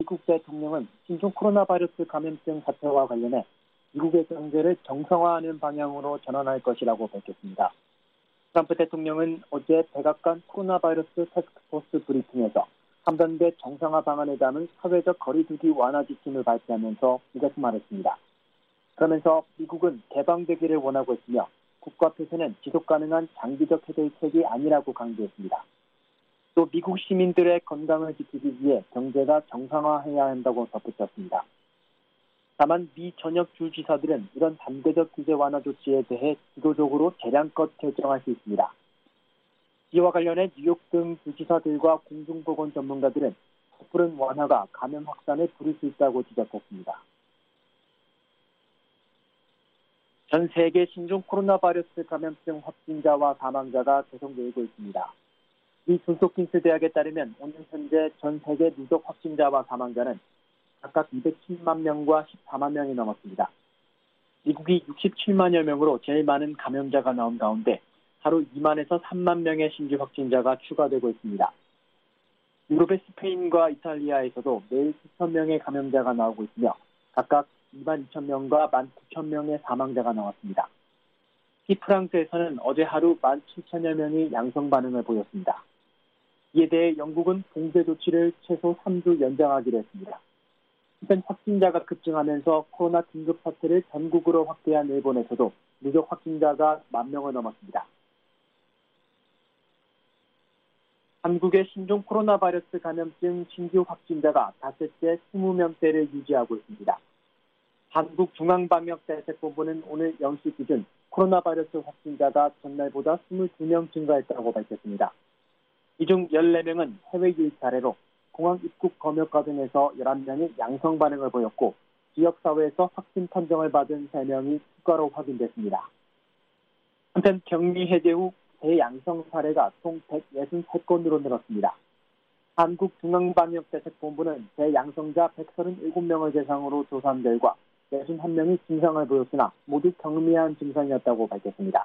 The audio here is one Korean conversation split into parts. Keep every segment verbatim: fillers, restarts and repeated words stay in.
미국 대통령은 신종 코로나 바이러스 감염증 사태와 관련해 미국의 경제를 정상화하는 방향으로 전환할 것이라고 밝혔습니다. 트럼프 대통령은 어제 백악관 코로나 바이러스 태스크포스 브리핑에서 한반도의 정상화 방안에 담은 사회적 거리두기 완화 지침을 발표하면서 이같이 말했습니다. 그러면서 미국은 개방되기를 원하고 있으며 국가 폐쇄는 지속 가능한 장기적 해결책이 아니라고 강조했습니다. 또 미국 시민들의 건강을 지키기 위해 경제가 정상화해야 한다고 덧붙였습니다. 다만 미 전역 주지사들은 이런 단계적 규제 완화 조치에 대해 주도적으로 재량껏 결정할 수 있습니다. 이와 관련해 뉴욕 등 주지사들과 공중보건 전문가들은 섣부른 완화가 감염 확산을 부를 수 있다고 지적했습니다. 전 세계 신종 코로나 바이러스 감염증 확진자와 사망자가 계속 늘고 있습니다. 미 존스홉킨스 대학에 따르면 오늘 현재 전 세계 누적 확진자와 사망자는 각각 이백십만 명과 십사만 명이 넘었습니다. 미국이 육십칠만여 명으로 제일 많은 감염자가 나온 가운데 하루 이만에서 삼만 명의 신규 확진자가 추가되고 있습니다. 유럽의 스페인과 이탈리아에서도 매일 수천 명의 감염자가 나오고 있으며 각각 이만 이천 명과 만 구천 명의 사망자가 나왔습니다. 특히 프랑스에서는 어제 하루 만 칠천여 명이 양성 반응을 보였습니다. 이에 대해 영국은 봉쇄 조치를 최소 삼 주 연장하기로 했습니다. 한편 확진자가 급증하면서 코로나 긴급 사태를 전국으로 확대한 일본에서도 누적 확진자가 만 명을 넘었습니다. 한국의 신종 코로나 바이러스 감염증 신규 확진자가 닷새째 이십 명대를 유지하고 있습니다. 한국중앙방역대책본부는 오늘 영 시 기준 코로나 바이러스 확진자가 전날보다 이십이 명 증가했다고 밝혔습니다. 이 중 열네 명은 해외 유입 사례로 공항 입국 검역과 등에서 열한 명이 양성 반응을 보였고 지역사회에서 확진 판정을 받은 세 명이 추가로 확인됐습니다. 한편 격리 해제 후 재양성 사례가 총 백육십삼 건으로 늘었습니다. 한국중앙방역대책본부는 재양성자 백삼십칠 명을 대상으로 조사한 결과 육십일 명이 증상을 보였으나 모두 경미한 증상이었다고 밝혔습니다.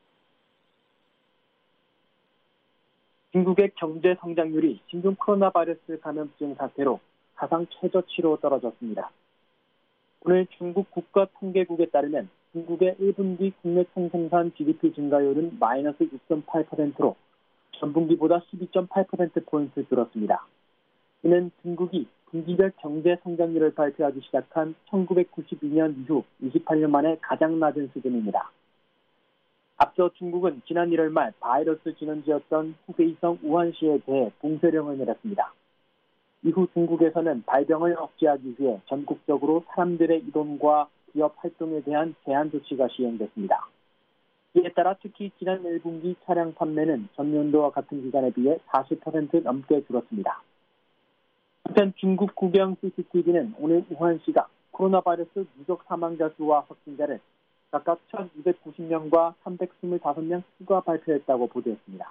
중국의 경제 성장률이 신종 코로나 바이러스 감염증 사태로 사상 최저치로 떨어졌습니다. 오늘 중국 국가통계국에 따르면 중국의 일 분기 국내 총생산 지디피 증가율은 마이너스 육 점 팔 퍼센트로 전분기보다 십이 점 팔 퍼센트포인트 줄었습니다. 이는 중국이 분기별 경제 성장률을 발표하기 시작한 천구백구십이 년 이후 이십팔 년 만에 가장 낮은 수준입니다. 앞서 중국은 지난 일월 말 바이러스 진원지였던 후베이성 우한시에 대해 봉쇄령을 내렸습니다. 이후 중국에서는 발병을 억제하기 위해 전국적으로 사람들의 이동과 기업 활동에 대한 제한 조치가 시행됐습니다. 이에 따라 특히 지난 일 분기 차량 판매는 전년도와 같은 기간에 비해 사십 퍼센트 넘게 줄었습니다. 한편 중국 국영 씨씨티비는 오늘 우한시가 코로나 바이러스 누적 사망자 수와 확진자를 각각 천이백구십 명과 삼백이십오 명 추가 발표했다고 보도했습니다.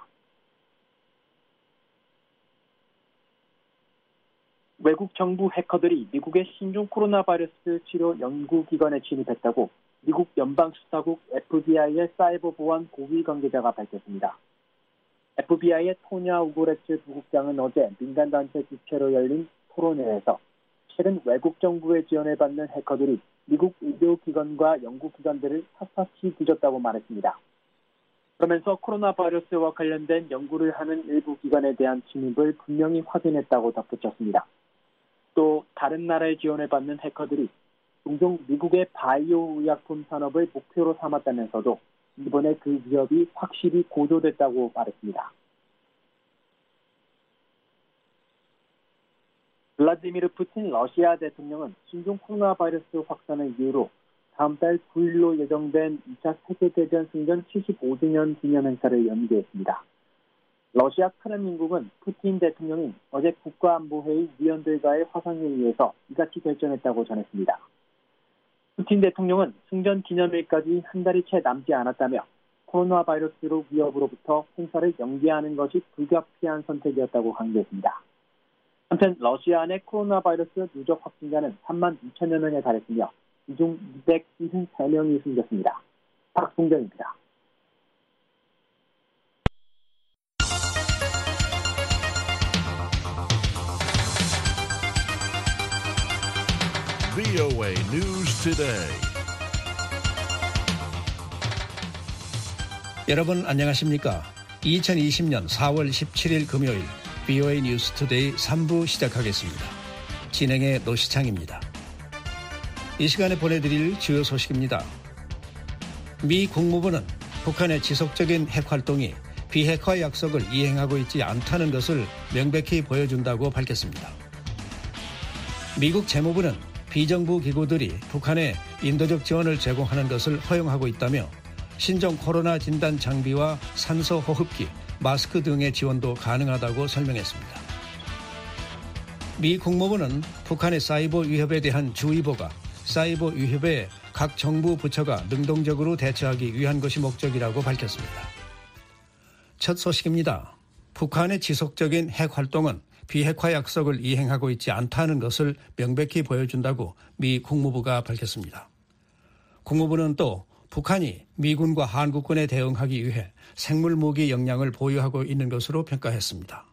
외국 정부 해커들이 미국의 신종 코로나 바이러스 치료 연구기관에 침입했다고 미국 연방수사국 에프비아이의 사이버 보안 고위 관계자가 밝혔습니다. 에프비아이의 토냐 우고레츠 부국장은 어제 민간단체 주최로 열린 토론회에서 최근 외국 정부의 지원을 받는 해커들이 미국 의료기관과 연구기관들을 샅샅이 뒤졌다고 말했습니다. 그러면서 코로나 바이러스와 관련된 연구를 하는 일부 기관에 대한 침입을 분명히 확인했다고 덧붙였습니다. 또 다른 나라의 지원을 받는 해커들이 종종 미국의 바이오 의약품 산업을 목표로 삼았다면서도 이번에 그 위협이 확실히 고조됐다고 말했습니다. 블라디미르 푸틴 러시아 대통령은 신종 코로나 바이러스 확산을 이유로 다음 달 구 일로 예정된 이 차 세계대전 승전 칠십오 주년 기념 행사를 연기했습니다. 러시아 크렘린궁은 푸틴 대통령이 어제 국가안보회의 위원들과의 화상회의에서 이같이 결정했다고 전했습니다. 푸틴 대통령은 승전 기념일까지 한 달이 채 남지 않았다며 코로나 바이러스로 위협으로부터 행사를 연기하는 것이 불가피한 선택이었다고 강조했습니다. 한편 러시아 내 코로나 바이러스 누적 확진자는 삼만 이천여 명에 달했으며 이 중 이백칠십삼 명이 숨졌습니다. 박승정입니다. 브이오에이 News Today. 여러분 안녕하십니까? 이천이십년 사월 십칠일 금요일 브이오에이 뉴스 투데이 삼 부 시작하겠습니다. 진행의 노시창입니다. 이 시간에 보내드릴 주요 소식입니다. 미 국무부는 북한의 지속적인 핵 활동이 비핵화 약속을 이행하고 있지 않다는 것을 명백히 보여준다고 밝혔습니다. 미국 재무부는 비정부 기구들이 북한에 인도적 지원을 제공하는 것을 허용하고 있다며 신종 코로나 진단 장비와 산소 호흡기, 마스크 등의 지원도 가능하다고 설명했습니다. 미 국무부는 북한의 사이버 위협에 대한 주의보가 사이버 위협에 각 정부 부처가 능동적으로 대처하기 위한 것이 목적이라고 밝혔습니다. 첫 소식입니다. 북한의 지속적인 핵 활동은 비핵화 약속을 이행하고 있지 않다는 것을 명백히 보여준다고 미 국무부가 밝혔습니다. 국무부는 또 북한이 미군과 한국군에 대응하기 위해 생물무기 역량을 보유하고 있는 것으로 평가했습니다.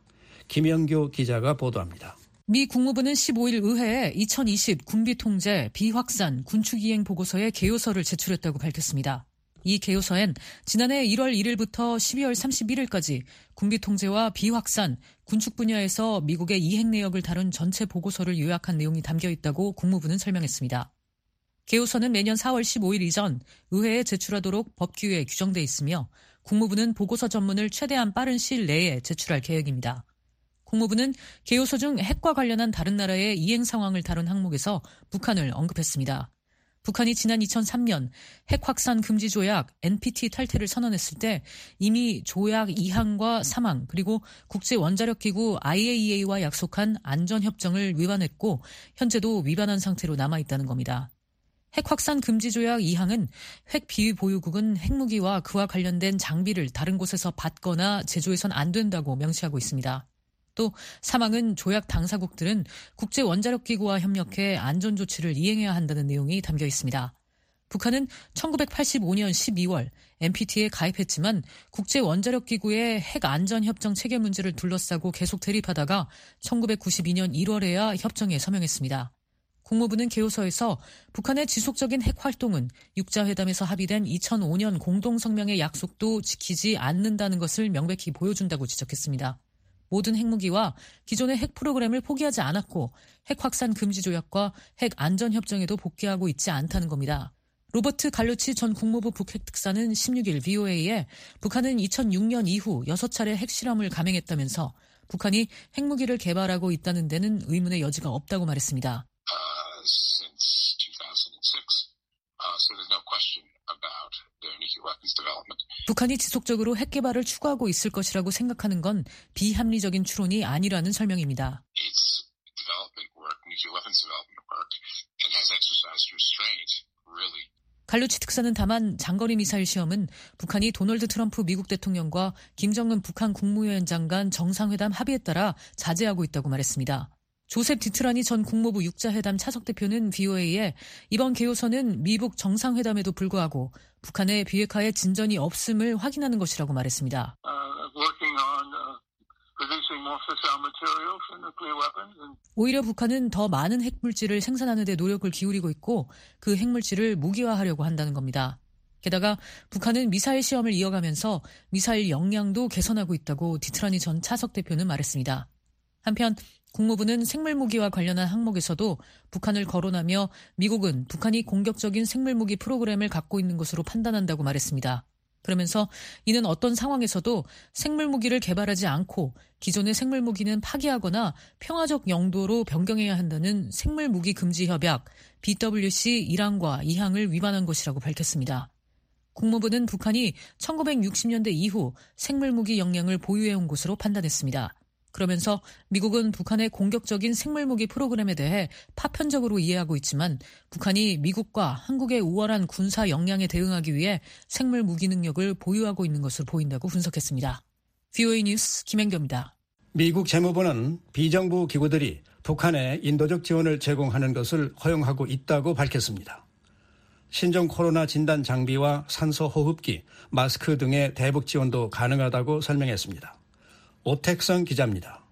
김영교 기자가 보도합니다. 미 국무부는 십오일 의회에 이천이십 군비통제 비확산 군축이행 보고서의 개요서를 제출했다고 밝혔습니다. 이 개요서엔 지난해 일월 일일부터 십이월 삼십일일까지 군비통제와 비확산, 군축 분야에서 미국의 이행 내역을 다룬 전체 보고서를 요약한 내용이 담겨 있다고 국무부는 설명했습니다. 개요서는 매년 사월 십오일 이전 의회에 제출하도록 법규에 규정돼 있으며 국무부는 보고서 전문을 최대한 빠른 시일 내에 제출할 계획입니다. 국무부는 개요서 중 핵과 관련한 다른 나라의 이행 상황을 다룬 항목에서 북한을 언급했습니다. 북한이 지난 이천삼년 핵 확산 금지 조약 엔피티 탈퇴를 선언했을 때 이미 조약 이 항과 삼 항 그리고 국제원자력기구 아이에이이에이와 약속한 안전협정을 위반했고 현재도 위반한 상태로 남아있다는 겁니다. 핵 확산 금지 조약 이 항은 핵 비위 보유국은 핵무기와 그와 관련된 장비를 다른 곳에서 받거나 제조해선 안 된다고 명시하고 있습니다. 또 삼 항은 조약 당사국들은 국제원자력기구와 협력해 안전조치를 이행해야 한다는 내용이 담겨 있습니다. 북한은 천구백팔십오년 십이월 엔피티에 가입했지만 국제원자력기구의 핵안전협정 체결 문제를 둘러싸고 계속 대립하다가 천구백구십이년 일월에야 협정에 서명했습니다. 국무부는 개요서에서 북한의 지속적인 핵 활동은 육자회담에서 합의된 이천오년 공동성명의 약속도 지키지 않는다는 것을 명백히 보여준다고 지적했습니다. 모든 핵무기와 기존의 핵 프로그램을 포기하지 않았고 핵 확산 금지 조약과 핵 안전협정에도 복귀하고 있지 않다는 겁니다. 로버트 갈루치 전 국무부 북핵 특사는 십육일 브이오에이에 북한은 이천육년 이후 여섯 차례 핵실험을 감행했다면서 북한이 핵무기를 개발하고 있다는 데는 의문의 여지가 없다고 말했습니다. Uh, since two thousand six, uh, so there's no question about their nuclear weapons development. 북한이 지속적으로 핵 개발을 추구하고 있을 것이라고 생각하는 건 비합리적인 추론이 아니라는 설명입니다. Its development work, nuclear weapons development work, and has exercised restraint, really. 갈루치 특사는 다만 장거리 미사일 시험은 북한이 도널드 트럼프 미국 대통령과 김정은 북한 국무위원장 간 정상회담 합의에 따라 자제하고 있다고 말했습니다. 조셉 디트라니 전 국무부 육자회담 차석 대표는 브이오에이에 이번 개요서는 미북 정상회담에도 불구하고 북한의 비핵화에 진전이 없음을 확인하는 것이라고 말했습니다. 오히려 북한은 더 많은 핵물질을 생산하는 데 노력을 기울이고 있고 그 핵물질을 무기화하려고 한다는 겁니다. 게다가 북한은 미사일 시험을 이어가면서 미사일 역량도 개선하고 있다고 디트라니 전 차석 대표는 말했습니다. 한편 국무부는 생물무기와 관련한 항목에서도 북한을 거론하며 미국은 북한이 공격적인 생물무기 프로그램을 갖고 있는 것으로 판단한다고 말했습니다. 그러면서 이는 어떤 상황에서도 생물무기를 개발하지 않고 기존의 생물무기는 파기하거나 평화적 용도로 변경해야 한다는 생물무기 금지 협약 비더블유씨 일 항과 이 항을 위반한 것이라고 밝혔습니다. 국무부는 북한이 천구백육십년대 이후 생물무기 역량을 보유해온 것으로 판단했습니다. 그러면서 미국은 북한의 공격적인 생물무기 프로그램에 대해 파편적으로 이해하고 있지만 북한이 미국과 한국의 우월한 군사 역량에 대응하기 위해 생물무기 능력을 보유하고 있는 것으로 보인다고 분석했습니다. 브이오에이 뉴스 김현교입니다. 미국 재무부는 비정부 기구들이 북한에 인도적 지원을 제공하는 것을 허용하고 있다고 밝혔습니다. 신종 코로나 진단 장비와 산소 호흡기, 마스크 등의 대북 지원도 가능하다고 설명했습니다. 오택성 기자입니다.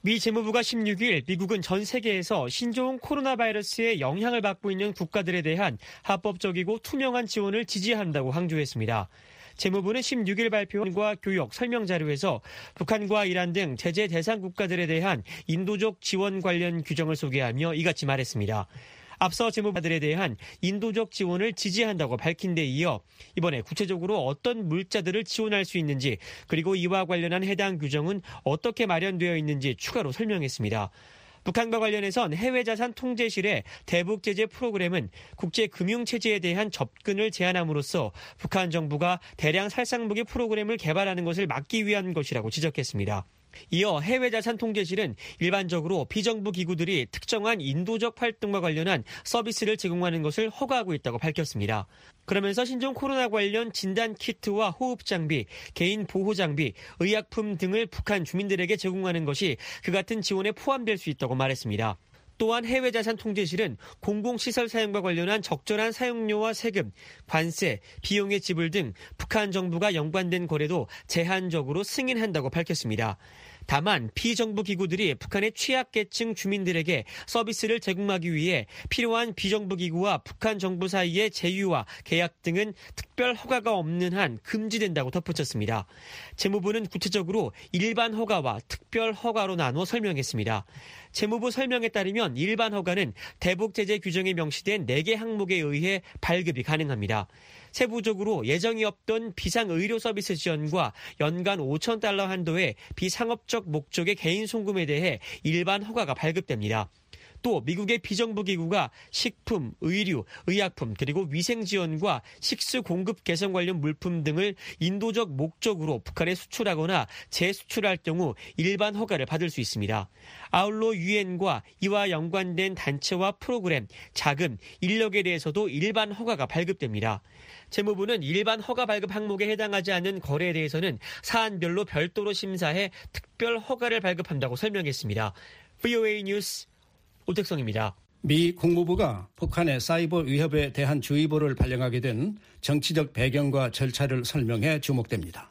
미 재무부가 십육 일 미국은 전 세계에서 신종 코로나 바이러스의 영향을 받고 있는 국가들에 대한 합법적이고 투명한 지원을 지지한다고 강조했습니다. 재무부는 십육 일 발표한 교육 설명 자료에서 북한과 이란 등 제재 대상 국가들에 대한 인도적 지원 관련 규정을 소개하며 이같이 말했습니다. 앞서 재무부들에 대한 인도적 지원을 지지한다고 밝힌 데 이어 이번에 구체적으로 어떤 물자들을 지원할 수 있는지 그리고 이와 관련한 해당 규정은 어떻게 마련되어 있는지 추가로 설명했습니다. 북한과 관련해선 해외자산 통제실의 대북 제재 프로그램은 국제금융체제에 대한 접근을 제한함으로써 북한 정부가 대량 살상무기 프로그램을 개발하는 것을 막기 위한 것이라고 지적했습니다. 이어 해외자산 통제실은 일반적으로 비정부 기구들이 특정한 인도적 활동과 관련한 서비스를 제공하는 것을 허가하고 있다고 밝혔습니다. 그러면서 신종 코로나 관련 진단 키트와 호흡 장비, 개인 보호 장비, 의약품 등을 북한 주민들에게 제공하는 것이 그 같은 지원에 포함될 수 있다고 말했습니다. 또한 해외자산 통제실은 공공시설 사용과 관련한 적절한 사용료와 세금, 관세, 비용의 지불 등 북한 정부가 연관된 거래도 제한적으로 승인한다고 밝혔습니다. 다만 비정부 기구들이 북한의 취약계층 주민들에게 서비스를 제공하기 위해 필요한 비정부 기구와 북한 정부 사이의 제휴와 계약 등은 특별 허가가 없는 한 금지된다고 덧붙였습니다. 재무부는 구체적으로 일반 허가와 특별 허가로 나눠 설명했습니다. 재무부 설명에 따르면 일반 허가는 대북 제재 규정에 명시된 네 개 항목에 의해 발급이 가능합니다. 세부적으로 예정이 없던 비상의료 서비스 지원과 연간 오천 달러 한도의 비상업적 목적의 개인 송금에 대해 일반 허가가 발급됩니다. 또 미국의 비정부 기구가 식품, 의류, 의약품 그리고 위생 지원과 식수 공급 개선 관련 물품 등을 인도적 목적으로 북한에 수출하거나 재수출할 경우 일반 허가를 받을 수 있습니다. 아울러 유엔과 이와 연관된 단체와 프로그램, 자금, 인력에 대해서도 일반 허가가 발급됩니다. 재무부는 일반 허가 발급 항목에 해당하지 않는 거래에 대해서는 사안별로 별도로 심사해 특별 허가를 발급한다고 설명했습니다. 브이오에이 뉴스 오택성입니다. 미 국무부가 북한의 사이버 위협에 대한 주의보를 발령하게 된 정치적 배경과 절차를 설명해 주목됩니다.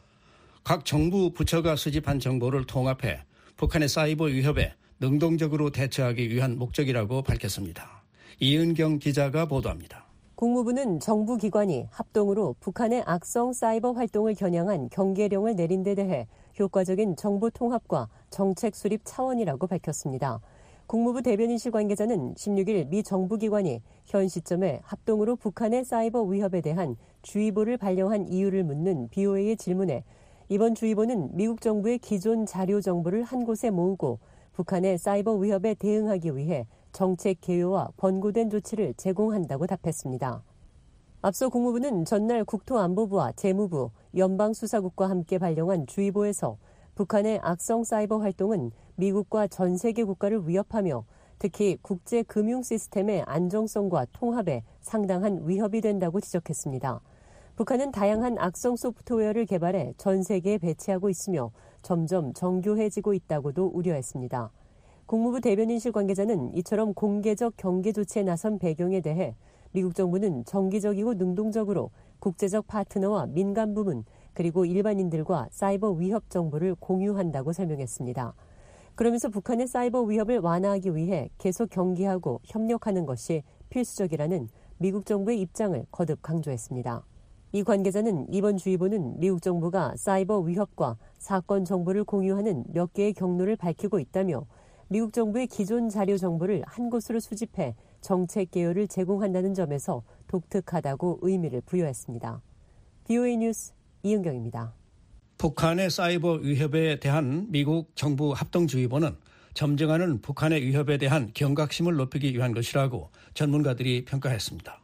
각 정부 부처가 수집한 정보를 통합해 북한의 사이버 위협에 능동적으로 대처하기 위한 목적이라고 밝혔습니다. 이은경 기자가 보도합니다. 국무부는 정부 기관이 합동으로 북한의 악성 사이버 활동을 겨냥한 경계령을 내린 데 대해 효과적인 정보 통합과 정책 수립 차원이라고 밝혔습니다. 국무부 대변인실 관계자는 십육 일 미 정부기관이 현 시점에 합동으로 북한의 사이버 위협에 대한 주의보를 발령한 이유를 묻는 비오에이의 질문에 이번 주의보는 미국 정부의 기존 자료 정보를 한 곳에 모으고 북한의 사이버 위협에 대응하기 위해 정책 개요와 권고된 조치를 제공한다고 답했습니다. 앞서 국무부는 전날 국토안보부와 재무부, 연방수사국과 함께 발령한 주의보에서 북한의 악성 사이버 활동은 미국과 전 세계 국가를 위협하며 특히 국제 금융 시스템의 안정성과 통합에 상당한 위협이 된다고 지적했습니다. 북한은 다양한 악성 소프트웨어를 개발해 전 세계에 배치하고 있으며 점점 정교해지고 있다고도 우려했습니다. 국무부 대변인실 관계자는 이처럼 공개적 경계 조치에 나선 배경에 대해 미국 정부는 정기적이고 능동적으로 국제적 파트너와 민간 부문 그리고 일반인들과 사이버 위협 정보를 공유한다고 설명했습니다. 그러면서 북한의 사이버 위협을 완화하기 위해 계속 경계하고 협력하는 것이 필수적이라는 미국 정부의 입장을 거듭 강조했습니다. 이 관계자는 이번 주의보는 미국 정부가 사이버 위협과 사건 정보를 공유하는 몇 개의 경로를 밝히고 있다며 미국 정부의 기존 자료 정보를 한 곳으로 수집해 정책 개요를 제공한다는 점에서 독특하다고 의미를 부여했습니다. 브이오에이 뉴스 이은경입니다. 북한의 사이버 위협에 대한 미국 정부 합동주의보는 점증하는 북한의 위협에 대한 경각심을 높이기 위한 것이라고 전문가들이 평가했습니다.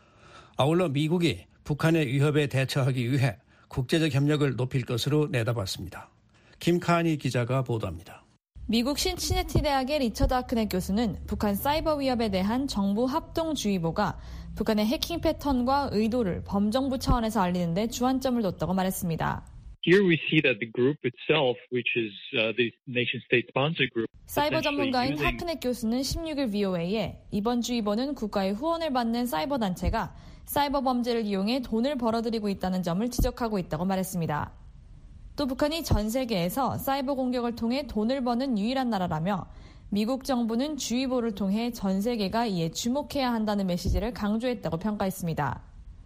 아울러 미국이 북한의 위협에 대처하기 위해 국제적 협력을 높일 것으로 내다봤습니다. 김카니 기자가 보도합니다. 미국 신시내티 대학의 리처드 아크넷 교수는 북한 사이버 위협에 대한 정부 합동주의보가 북한의 해킹 패턴과 의도를 범정부 차원에서 알리는 데 주안점을 뒀다고 말했습니다. Here we see that the group itself, which is uh, the nation-state sponsor group, 사이버 전문가인 하크넷 교수는 십육 일 브이오에이에 이번 주의보는 국가의 후원을 받는 사이버 단체가 사이버 범죄를 이용해 돈을 벌어들이고 있다는 점을 지적하고 있다고 말했습니다. 또 북한이 전 세계에서 사이버 공격을 통해 돈을 버는 유일한 나라라며 미국 정부는 주의보를 통해 전 세계가 이에 주목해야 한다는 메시지를 강조했다고 평가했습니다.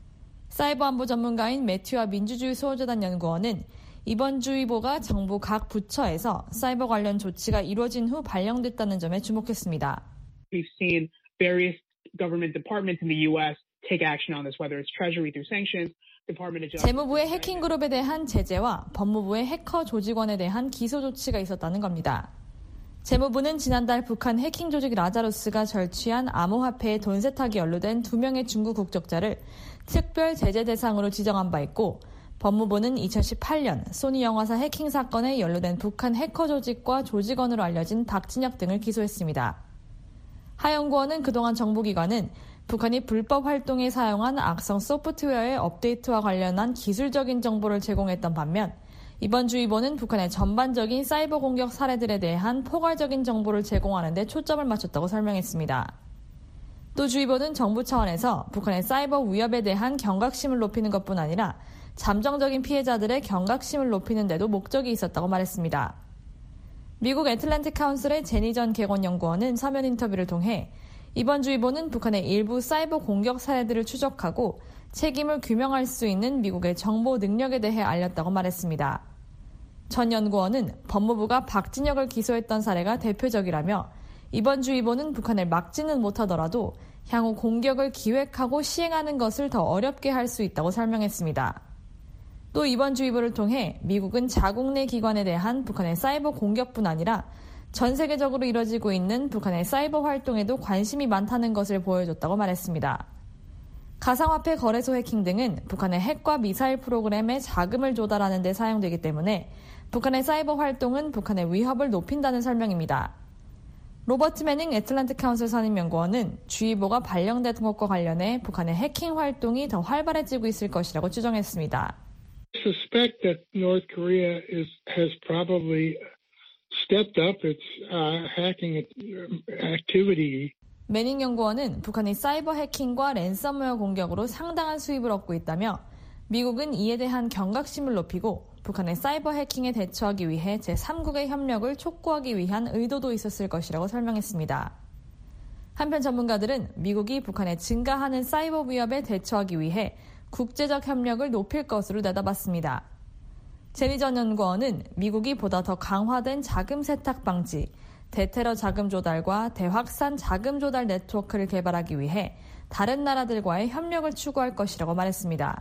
사이버 안보 전문가인 매튜아 민주주의 수호재단 연구원은 이번 주의보가 정부 각 부처에서 사이버 관련 조치가 이루어진 후 발령됐다는 점에 주목했습니다. We've seen various government departments in the U S take action on this, whether it's Treasury through sanctions, Department of Justice. 재무부의 해킹 그룹에 대한 제재와 법무부의 해커 조직원에 대한 기소 조치가 있었다는 겁니다. 재무부는 지난달 북한 해킹 조직 라자루스가 절취한 암호화폐의 돈 세탁이 연루된 두 명의 중국 국적자를 특별 제재 대상으로 지정한 바 있고, 법무부는 이천십팔 년 소니 영화사 해킹 사건에 연루된 북한 해커 조직과 조직원으로 알려진 박진혁 등을 기소했습니다. 하 연구원은 그동안 정보기관은 북한이 불법 활동에 사용한 악성 소프트웨어의 업데이트와 관련한 기술적인 정보를 제공했던 반면, 이번 주의보는 북한의 전반적인 사이버 공격 사례들에 대한 포괄적인 정보를 제공하는 데 초점을 맞췄다고 설명했습니다. 또 주의보는 정부 차원에서 북한의 사이버 위협에 대한 경각심을 높이는 것뿐 아니라 잠정적인 피해자들의 경각심을 높이는 데도 목적이 있었다고 말했습니다. 미국 애틀랜틱 카운슬의 제니 전 객원 연구원은 서면 인터뷰를 통해 이번 주의보는 북한의 일부 사이버 공격 사례들을 추적하고 책임을 규명할 수 있는 미국의 정보 능력에 대해 알렸다고 말했습니다. 전 연구원은 법무부가 박진혁을 기소했던 사례가 대표적이라며 이번 주의보는 북한을 막지는 못하더라도 향후 공격을 기획하고 시행하는 것을 더 어렵게 할 수 있다고 설명했습니다. 또 이번 주의보를 통해 미국은 자국 내 기관에 대한 북한의 사이버 공격뿐 아니라 전 세계적으로 이뤄지고 있는 북한의 사이버 활동에도 관심이 많다는 것을 보여줬다고 말했습니다. 가상화폐 거래소 해킹 등은 북한의 핵과 미사일 프로그램에 자금을 조달하는 데 사용되기 때문에 북한의 사이버 활동은 북한의 위협을 높인다는 설명입니다. 로버트 매닝 애틀랜틱 카운슬 선임연구원은 주의보가 발령된 것과 관련해 북한의 해킹 활동이 더 활발해지고 있을 것이라고 추정했습니다. I suspect that North Korea is, has probably stepped up its uh, hacking activity. 매닝 연구원은 북한이 사이버 해킹과 랜섬웨어 공격으로 상당한 수입을 얻고 있다며 미국은 이에 대한 경각심을 높이고 북한의 사이버 해킹에 대처하기 위해 제삼국의 협력을 촉구하기 위한 의도도 있었을 것이라고 설명했습니다. 한편 전문가들은 미국이 북한의 증가하는 사이버 위협에 대처하기 위해 국제적 협력을 높일 것으로 내다봤습니다. 제니 전 연구원은 미국이 보다 더 강화된 자금 세탁 방지, 대테러 자금 조달과 대확산 자금 조달 네트워크를 개발하기 위해 다른 나라들과의 협력을 추구할 것이라고 말했습니다.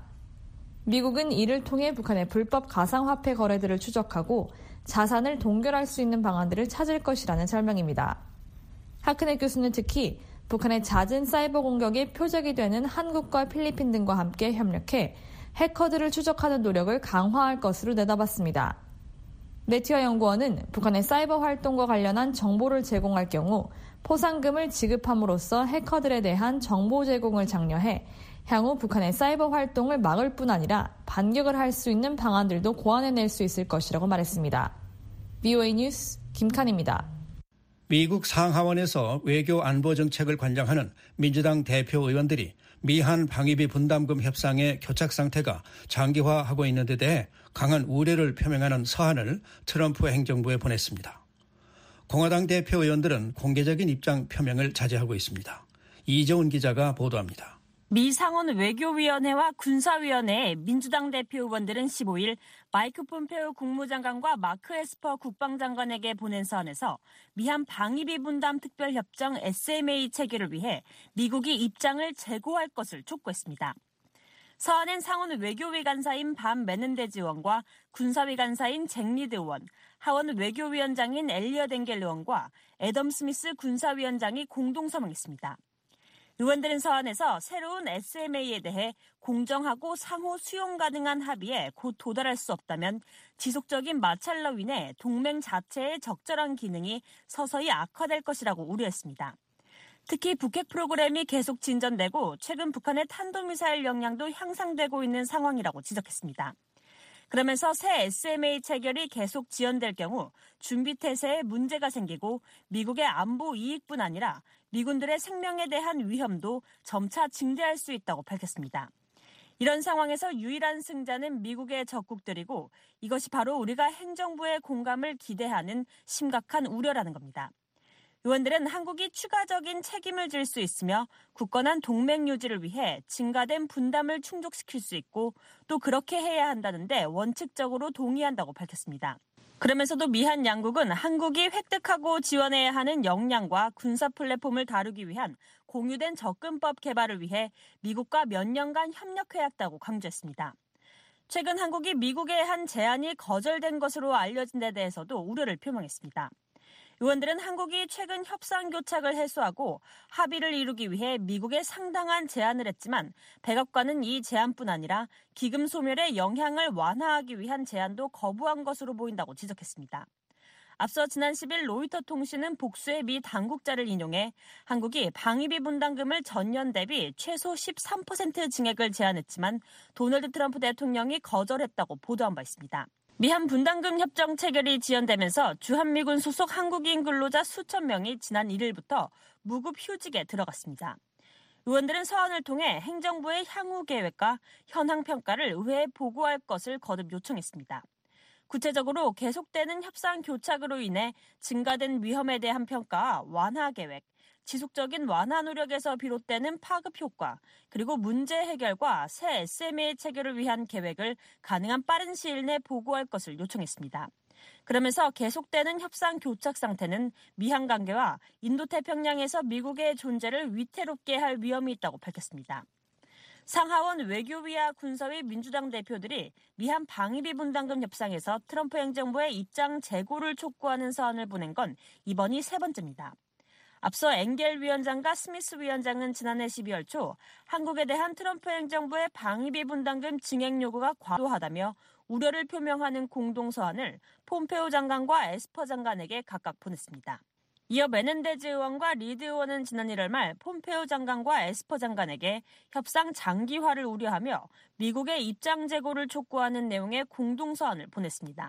미국은 이를 통해 북한의 불법 가상화폐 거래들을 추적하고 자산을 동결할 수 있는 방안들을 찾을 것이라는 설명입니다. 하크넷 교수는 특히 북한의 잦은 사이버 공격이 표적이 되는 한국과 필리핀 등과 함께 협력해 해커들을 추적하는 노력을 강화할 것으로 내다봤습니다. 매튜아 연구원은 북한의 사이버 활동과 관련한 정보를 제공할 경우 포상금을 지급함으로써 해커들에 대한 정보 제공을 장려해 향후 북한의 사이버 활동을 막을 뿐 아니라 반격을 할 수 있는 방안들도 고안해낼 수 있을 것이라고 말했습니다. 브이오에이 뉴스 김칸입니다. 미국 상하원에서 외교 안보 정책을 관장하는 민주당 대표 의원들이 미한 방위비 분담금 협상의 교착 상태가 장기화하고 있는 데 대해 강한 우려를 표명하는 서한을 트럼프 행정부에 보냈습니다. 공화당 대표 의원들은 공개적인 입장 표명을 자제하고 있습니다. 이정은 기자가 보도합니다. 미 상원 외교위원회와 군사위원회의 민주당 대표 의원들은 십오 일 마이크 폼페오 국무장관과 마크 에스퍼 국방장관에게 보낸 서한에서 미한 방위비 분담 특별협정 에스엠에이 체결을 위해 미국이 입장을 재고할 것을 촉구했습니다. 서한엔 상원 외교위 간사인 반 메넨데즈 의원과 군사위 간사인 잭 리드 의원, 하원 외교위원장인 엘리엇 엥겔 의원과 애덤 스미스 군사위원장이 공동 서명했습니다. 의원들은 서한에서 새로운 에스엠에이에 대해 공정하고 상호 수용 가능한 합의에 곧 도달할 수 없다면 지속적인 마찰로 인해 동맹 자체의 적절한 기능이 서서히 악화될 것이라고 우려했습니다. 특히 북핵 프로그램이 계속 진전되고 최근 북한의 탄도미사일 역량도 향상되고 있는 상황이라고 지적했습니다. 그러면서 새 에스엠에이 체결이 계속 지연될 경우 준비 태세에 문제가 생기고 미국의 안보 이익뿐 아니라 미군들의 생명에 대한 위험도 점차 증대할 수 있다고 밝혔습니다. 이런 상황에서 유일한 승자는 미국의 적국들이고 이것이 바로 우리가 행정부의 공감을 기대하는 심각한 우려라는 겁니다. 의원들은 한국이 추가적인 책임을 질 수 있으며 굳건한 동맹 유지를 위해 증가된 분담을 충족시킬 수 있고 또 그렇게 해야 한다는데 원칙적으로 동의한다고 밝혔습니다. 그러면서도 미한 양국은 한국이 획득하고 지원해야 하는 역량과 군사 플랫폼을 다루기 위한 공유된 접근법 개발을 위해 미국과 몇 년간 협력해왔다고 강조했습니다. 최근 한국이 미국의 한 제안이 거절된 것으로 알려진 데 대해서도 우려를 표명했습니다. 의원들은 한국이 최근 협상 교착을 해소하고 합의를 이루기 위해 미국에 상당한 제안을 했지만 백악관은 이 제안뿐 아니라 기금 소멸의 영향을 완화하기 위한 제안도 거부한 것으로 보인다고 지적했습니다. 앞서 지난 십일 로이터 통신은 복수의 미 당국자를 인용해 한국이 방위비 분담금을 전년 대비 최소 십삼 퍼센트 증액을 제안했지만 도널드 트럼프 대통령이 거절했다고 보도한 바 있습니다. 미한 분담금 협정 체결이 지연되면서 주한미군 소속 한국인 근로자 수천 명이 지난 일 일부터 무급 휴직에 들어갔습니다. 의원들은 서한을 통해 행정부의 향후 계획과 현황 평가를 의회에 보고할 것을 거듭 요청했습니다. 구체적으로 계속되는 협상 교착으로 인해 증가된 위험에 대한 평가와 완화 계획, 지속적인 완화 노력에서 비롯되는 파급 효과, 그리고 문제 해결과 새 에스엠에이 체결을 위한 계획을 가능한 빠른 시일 내 보고할 것을 요청했습니다. 그러면서 계속되는 협상 교착 상태는 미한 관계와 인도태평양에서 미국의 존재를 위태롭게 할 위험이 있다고 밝혔습니다. 상하원 외교위와 군사위 민주당 대표들이 미한 방위비 분담금 협상에서 트럼프 행정부의 입장 재고를 촉구하는 서한을 보낸 건 이번이 세 번째입니다. 앞서 엥겔 위원장과 스미스 위원장은 지난해 십이월 초 한국에 대한 트럼프 행정부의 방위비 분담금 증액 요구가 과도하다며 우려를 표명하는 공동서한을 폼페오 장관과 에스퍼 장관에게 각각 보냈습니다. 이어 메넨데즈 의원과 리드 의원은 지난 일월 말 폼페오 장관과 에스퍼 장관에게 협상 장기화를 우려하며 미국의 입장 재고를 촉구하는 내용의 공동서한을 보냈습니다.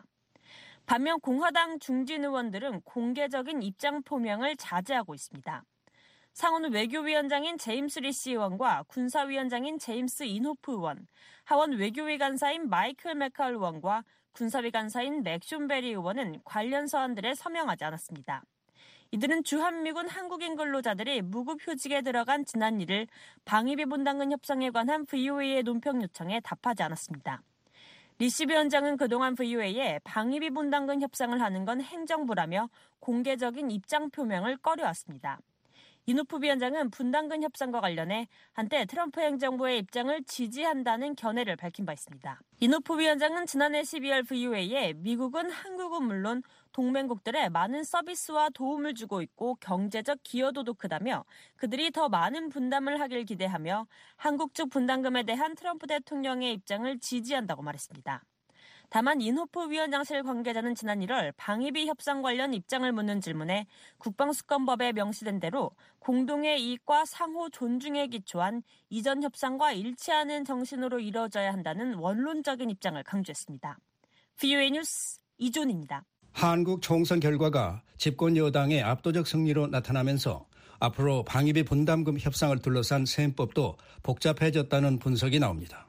반면 공화당 중진 의원들은 공개적인 입장 표명을 자제하고 있습니다. 상원 외교위원장인 제임스 리시 의원과 군사위원장인 제임스 인호프 의원, 하원 외교위 간사인 마이클 맥칼 의원과 군사위 간사인 맥숀 베리 의원은 관련 서한들에 서명하지 않았습니다. 이들은 주한미군 한국인 근로자들이 무급 휴직에 들어간 지난 일 일 방위비 분담금 협상에 관한 브이오에이의 논평 요청에 답하지 않았습니다. 리시 위원장은 그동안 브이오에이에 방위비 분담금 협상을 하는 건 행정부라며 공개적인 입장 표명을 꺼려왔습니다. 인호프 위원장은 분담금 협상과 관련해 한때 트럼프 행정부의 입장을 지지한다는 견해를 밝힌 바 있습니다. 인호프 위원장은 지난해 십이월 브이오에이에 미국은 한국은 물론 동맹국들에 많은 서비스와 도움을 주고 있고 경제적 기여도도 크다며 그들이 더 많은 분담을 하길 기대하며 한국 측 분담금에 대한 트럼프 대통령의 입장을 지지한다고 말했습니다. 다만 인호프 위원장실 관계자는 지난 일월 방위비 협상 관련 입장을 묻는 질문에 국방수권법에 명시된 대로 공동의 이익과 상호 존중에 기초한 이전 협상과 일치하는 정신으로 이루어져야 한다는 원론적인 입장을 강조했습니다. 브이오에이 뉴스 이존입니다. 한국 총선 결과가 집권 여당의 압도적 승리로 나타나면서 앞으로 방위비 분담금 협상을 둘러싼 셈법도 복잡해졌다는 분석이 나옵니다.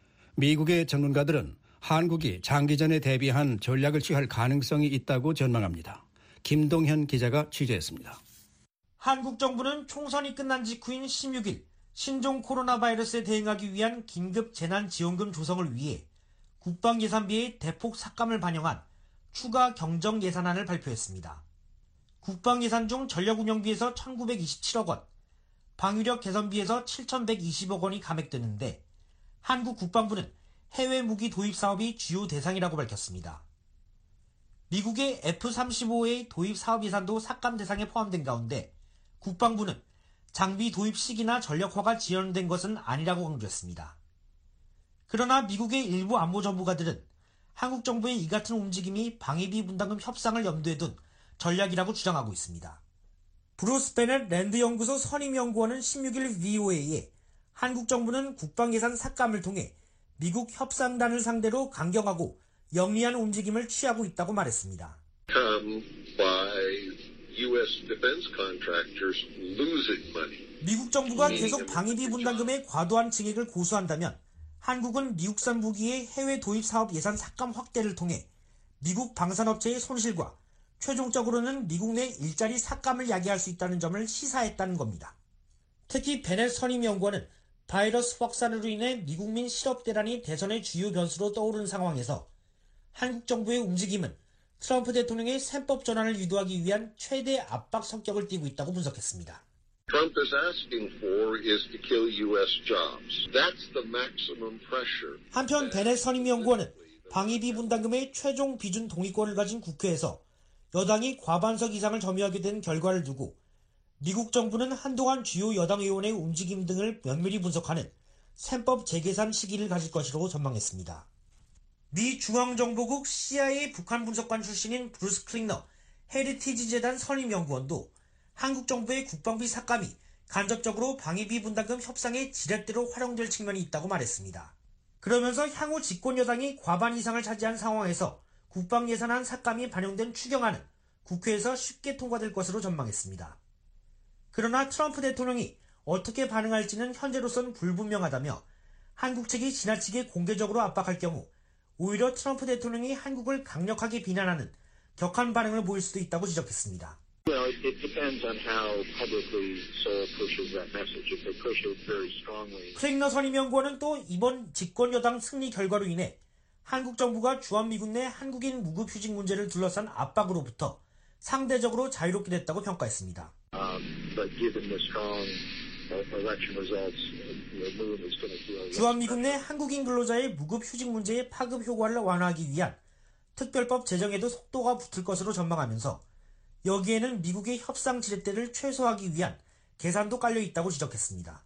미국의 전문가들은 한국이 장기전에 대비한 전략을 취할 가능성이 있다고 전망합니다. 김동현 기자가 취재했습니다. 한국 정부는 총선이 끝난 직후인 십육 일 신종 코로나 바이러스에 대응하기 위한 긴급 재난지원금 조성을 위해 국방예산비의 대폭 삭감을 반영한 추가 경정 예산안을 발표했습니다. 국방예산 중 전력운영비에서 천구백이십칠억 원, 방위력 개선비에서 칠천백이십억 원이 감액되는데 한국 국방부는 해외 무기 도입 사업이 주요 대상이라고 밝혔습니다. 미국의 에프 삼십오의 도입 사업 예산도 삭감 대상에 포함된 가운데 국방부는 장비 도입 시기나 전력화가 지연된 것은 아니라고 강조했습니다. 그러나 미국의 일부 안보 전문가들은 한국 정부의 이 같은 움직임이 방위비 분담금 협상을 염두에 둔 전략이라고 주장하고 있습니다. 브루스 베넷 랜드 연구소 선임 연구원은 십육 일 브이오에이에 한국 정부는 국방 예산 삭감을 통해 미국 협상단을 상대로 강경하고 영리한 움직임을 취하고 있다고 말했습니다. 미국 정부가 계속 방위비 분담금의 과도한 증액을 고수한다면 한국은 미국산 무기의 해외 도입 사업 예산 삭감 확대를 통해 미국 방산업체의 손실과 최종적으로는 미국 내 일자리 삭감을 야기할 수 있다는 점을 시사했다는 겁니다. 특히 베넷 선임연구원은 바이러스 확산으로 인해 미국민 실업 대란이 대선의 주요 변수로 떠오른 상황에서 한국 정부의 움직임은 트럼프 대통령의 셈법 전환을 유도하기 위한 최대 압박 성격을 띠고 있다고 분석했습니다. Trump is asking for is to kill U S jobs. That's the maximum pressure. 한편 베넷 선임연구원은 방위비 분담금의 최종 비준 동의권을 가진 국회에서 여당이 과반석 이상을 점유하게 된 결과를 두고 미국 정부는 한동안 주요 여당 의원의 움직임 등을 면밀히 분석하는 셈법 재계산 시기를 가질 것이라고 전망했습니다. 미 중앙정보국 씨아이에이 북한 분석관 출신인 브루스 클링너 헤리티지 재단 선임연구원도 한국 정부의 국방비 삭감이 간접적으로 방위비 분담금 협상의 지렛대로 활용될 측면이 있다고 말했습니다. 그러면서 향후 집권 여당이 과반 이상을 차지한 상황에서 국방 예산안 삭감이 반영된 추경안은 국회에서 쉽게 통과될 것으로 전망했습니다. 그러나 트럼프 대통령이 어떻게 반응할지는 현재로선 불분명하다며 한국 측이 지나치게 공개적으로 압박할 경우 오히려 트럼프 대통령이 한국을 강력하게 비난하는 격한 반응을 보일 수도 있다고 지적했습니다. Well, it depends on how publicly Seoul pushes that message. If they push it very strongly. 클링너 선임연구원은 또 이번 집권 여당 승리 결과로 인해 한국 정부가 주한미군 내 한국인 무급 휴직 문제를 둘러싼 압박으로부터 상대적으로 자유롭게 됐다고 평가했습니다. Um, but given the strong election results, the move is going to feel. 주한미군 내 한국인 근로자의 무급 휴직 문제의 파급 효과를 완화하기 위한 특별법 제정에도 속도가 붙을 것으로 전망하면서 여기에는 미국의 협상 지렛대를 최소화하기 위한 계산도 깔려 있다고 지적했습니다.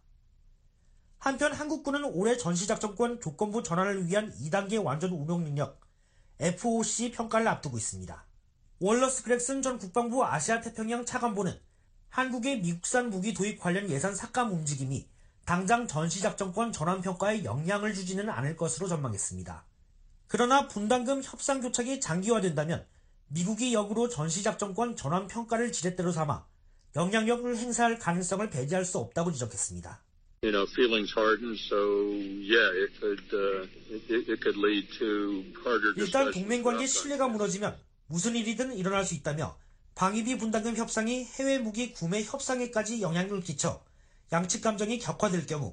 한편 한국군은 올해 전시작전권 조건부 전환을 위한 이 단계 완전 운용 능력 에프오씨 평가를 앞두고 있습니다. 월러스 그렉슨 전 국방부 아시아 태평양 차관보는 한국의 미국산 무기 도입 관련 예산 삭감 움직임이 당장 전시작전권 전환 평가에 영향을 주지는 않을 것으로 전망했습니다. 그러나 분담금 협상 교착이 장기화된다면 미국이 역으로 전시작전권 전환 평가를 지렛대로 삼아 영향력을 행사할 가능성을 배제할 수 없다고 지적했습니다. You know, feelings harden, so yeah, it could uh, it, it could lead to harder discussions. 일단 동맹 관계 신뢰가 무너지면 무슨 일이든 일어날 수 있다며 방위비 분담금 협상이 해외 무기 구매 협상에까지 영향을 끼쳐 양측 감정이 격화될 경우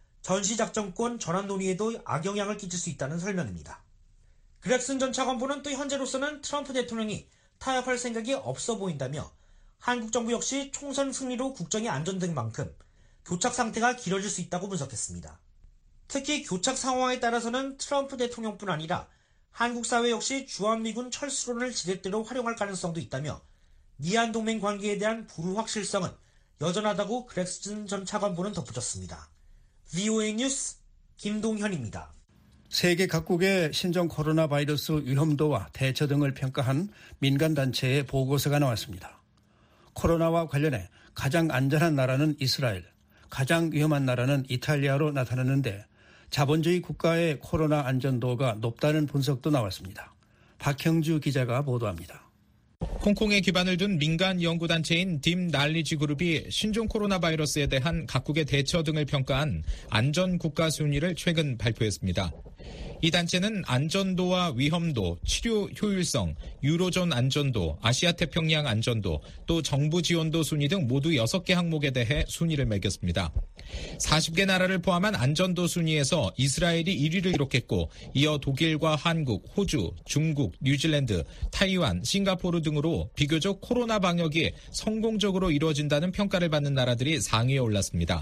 전시작전권 전환 논의에도 악영향을 끼칠 수 있다는 설명입니다. 그렉슨 전 차관보는 또 현재로서는 트럼프 대통령이 타협할 생각이 없어 보인다며 한국 정부 역시 총선 승리로 국정이 안정된 만큼 교착 상태가 길어질 수 있다고 분석했습니다. 특히 교착 상황에 따라서는 트럼프 대통령뿐 아니라 한국 사회 역시 주한미군 철수론을 지렛대로 활용할 가능성도 있다며 미한 동맹 관계에 대한 불확실성은 여전하다고 그렉슨 전 차관보는 덧붙였습니다. 브이오에이 뉴스 김동현입니다. 세계 각국의 신종 코로나 바이러스 위험도와 대처 등을 평가한 민간단체의 보고서가 나왔습니다. 코로나와 관련해 가장 안전한 나라는 이스라엘, 가장 위험한 나라는 이탈리아로 나타났는데 자본주의 국가의 코로나 안전도가 높다는 분석도 나왔습니다. 박형주 기자가 보도합니다. 홍콩에 기반을 둔 민간 연구단체인 딤 날리지 그룹이 신종 코로나 바이러스에 대한 각국의 대처 등을 평가한 안전국가 순위를 최근 발표했습니다. 이 단체는 안전도와 위험도, 치료 효율성, 유로존 안전도, 아시아태평양 안전도, 또 정부 지원도 순위 등 모두 여섯 개 항목에 대해 순위를 매겼습니다. 마흔 개 나라를 포함한 안전도 순위에서 이스라엘이 일 위를 기록했고 이어 독일과 한국, 호주, 중국, 뉴질랜드, 타이완, 싱가포르 등으로 비교적 코로나 방역이 성공적으로 이루어진다는 평가를 받는 나라들이 상위에 올랐습니다.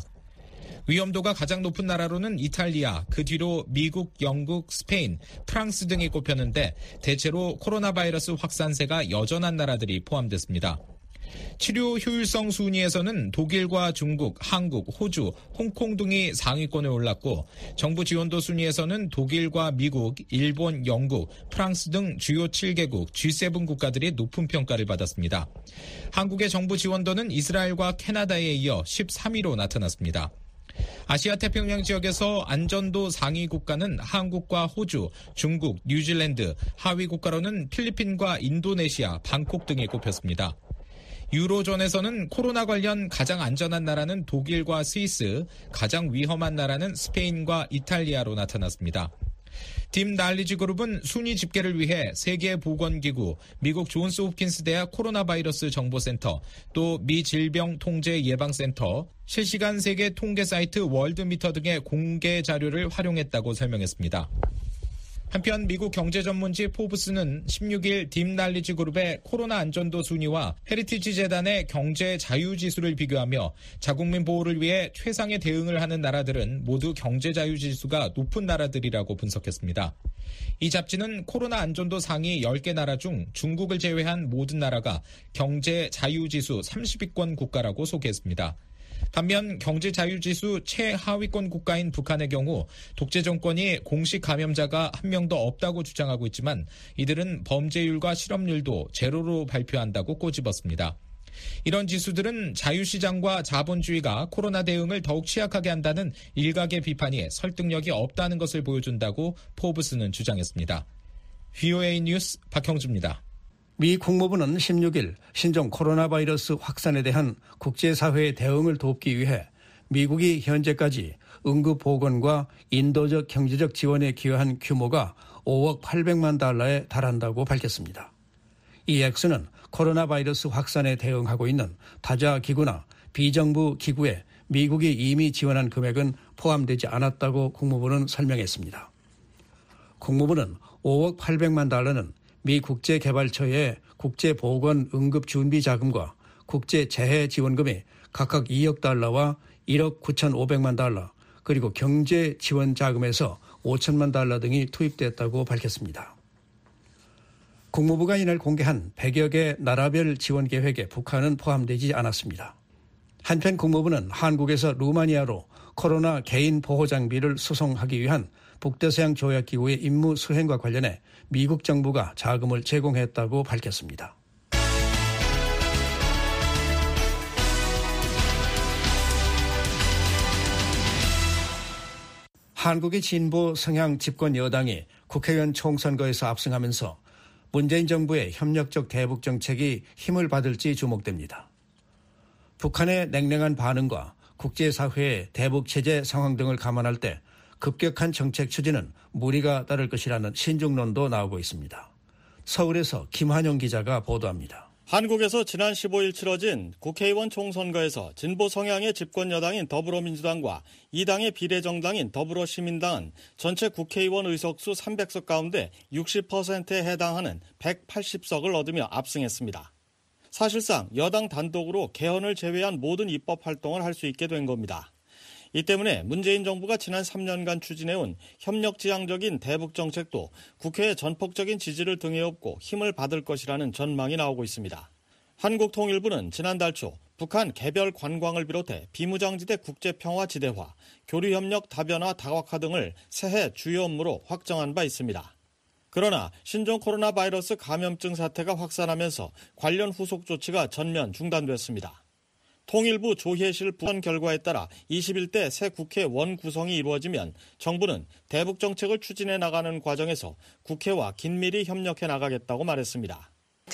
위험도가 가장 높은 나라로는 이탈리아, 그 뒤로 미국, 영국, 스페인, 프랑스 등이 꼽혔는데 대체로 코로나 바이러스 확산세가 여전한 나라들이 포함됐습니다. 치료 효율성 순위에서는 독일과 중국, 한국, 호주, 홍콩 등이 상위권에 올랐고 정부 지원도 순위에서는 독일과 미국, 일본, 영국, 프랑스 등 주요 칠 개국, 지 세븐 국가들이 높은 평가를 받았습니다. 한국의 정부 지원도는 이스라엘과 캐나다에 이어 십삼 위로 나타났습니다. 아시아 태평양 지역에서 안전도 상위 국가는 한국과 호주, 중국, 뉴질랜드, 하위 국가로는 필리핀과 인도네시아, 방콕 등이 꼽혔습니다. 유로존에서는 코로나 관련 가장 안전한 나라는 독일과 스위스, 가장 위험한 나라는 스페인과 이탈리아로 나타났습니다. 팀 날리지 그룹은 순위 집계를 위해 세계보건기구, 미국 존스 홉킨스 대학 코로나 바이러스 정보센터, 또 미 질병통제예방센터, 실시간 세계 통계 사이트 월드미터 등의 공개 자료를 활용했다고 설명했습니다. 한편 미국 경제 전문지 포브스는 십육 일 팀 날리지 그룹의 코로나 안전도 순위와 헤리티지 재단의 경제 자유 지수를 비교하며 자국민 보호를 위해 최상의 대응을 하는 나라들은 모두 경제 자유 지수가 높은 나라들이라고 분석했습니다. 이 잡지는 코로나 안전도 상위 열 개 나라 중 중국을 제외한 모든 나라가 경제 자유 지수 삼십 위권 국가라고 소개했습니다. 반면 경제자유지수 최하위권 국가인 북한의 경우 독재 정권이 공식 감염자가 한 명도 없다고 주장하고 있지만 이들은 범죄율과 실업률도 제로로 발표한다고 꼬집었습니다. 이런 지수들은 자유시장과 자본주의가 코로나 대응을 더욱 취약하게 한다는 일각의 비판이 설득력이 없다는 것을 보여준다고 포브스는 주장했습니다. 브이오에이 뉴스 박형주입니다. 미 국무부는 십육 일 신종 코로나 바이러스 확산에 대한 국제사회의 대응을 돕기 위해 미국이 현재까지 응급보건과 인도적 경제적 지원에 기여한 규모가 오억 팔백만 달러에 달한다고 밝혔습니다. 이 액수는 코로나 바이러스 확산에 대응하고 있는 타자 기구나 비정부 기구에 미국이 이미 지원한 금액은 포함되지 않았다고 국무부는 설명했습니다. 국무부는 오억 팔백만 달러는 미 국제개발처의 국제보건응급준비자금과 국제재해지원금이 각각 이억 달러와 일억 구천오백만 달러, 그리고 경제지원자금에서 오천만 달러 등이 투입됐다고 밝혔습니다. 국무부가 이날 공개한 백여 개 나라별 지원 계획에 북한은 포함되지 않았습니다. 한편 국무부는 한국에서 루마니아로 코로나 개인 보호 장비를 수송하기 위한 북대서양 조약기구의 임무 수행과 관련해 미국 정부가 자금을 제공했다고 밝혔습니다. 한국의 진보 성향 집권 여당이 국회의원 총선거에서 압승하면서 문재인 정부의 협력적 대북 정책이 힘을 받을지 주목됩니다. 북한의 냉랭한 반응과 국제사회의 대북 제재 상황 등을 감안할 때 급격한 정책 추진은 무리가 따를 것이라는 신중론도 나오고 있습니다. 서울에서 김한영 기자가 보도합니다. 한국에서 지난 십오 일 치러진 국회의원 총선거에서 진보 성향의 집권 여당인 더불어민주당과 이 당의 비례정당인 더불어시민당은 전체 국회의원 의석수 삼백 석 가운데 육십 퍼센트에 해당하는 백팔십 석을 얻으며 압승했습니다. 사실상 여당 단독으로 개헌을 제외한 모든 입법 활동을 할 수 있게 된 겁니다. 이 때문에 문재인 정부가 지난 삼 년간 추진해온 협력지향적인 대북 정책도 국회의 전폭적인 지지를 등에 업고 힘을 받을 것이라는 전망이 나오고 있습니다. 한국통일부는 지난달 초 북한 개별 관광을 비롯해 비무장지대 국제평화지대화, 교류협력 다변화 다각화 등을 새해 주요 업무로 확정한 바 있습니다. 그러나 신종 코로나 바이러스 감염증 사태가 확산하면서 관련 후속 조치가 전면 중단됐습니다. 통일부 조혜실 부원 결과에 따라 이십일 대 새 국회 원구성이 이루어지면 정부는 대북 정책을 추진해 나가는 과정에서 국회와 긴밀히 협력해 나가겠다고 말했습니다.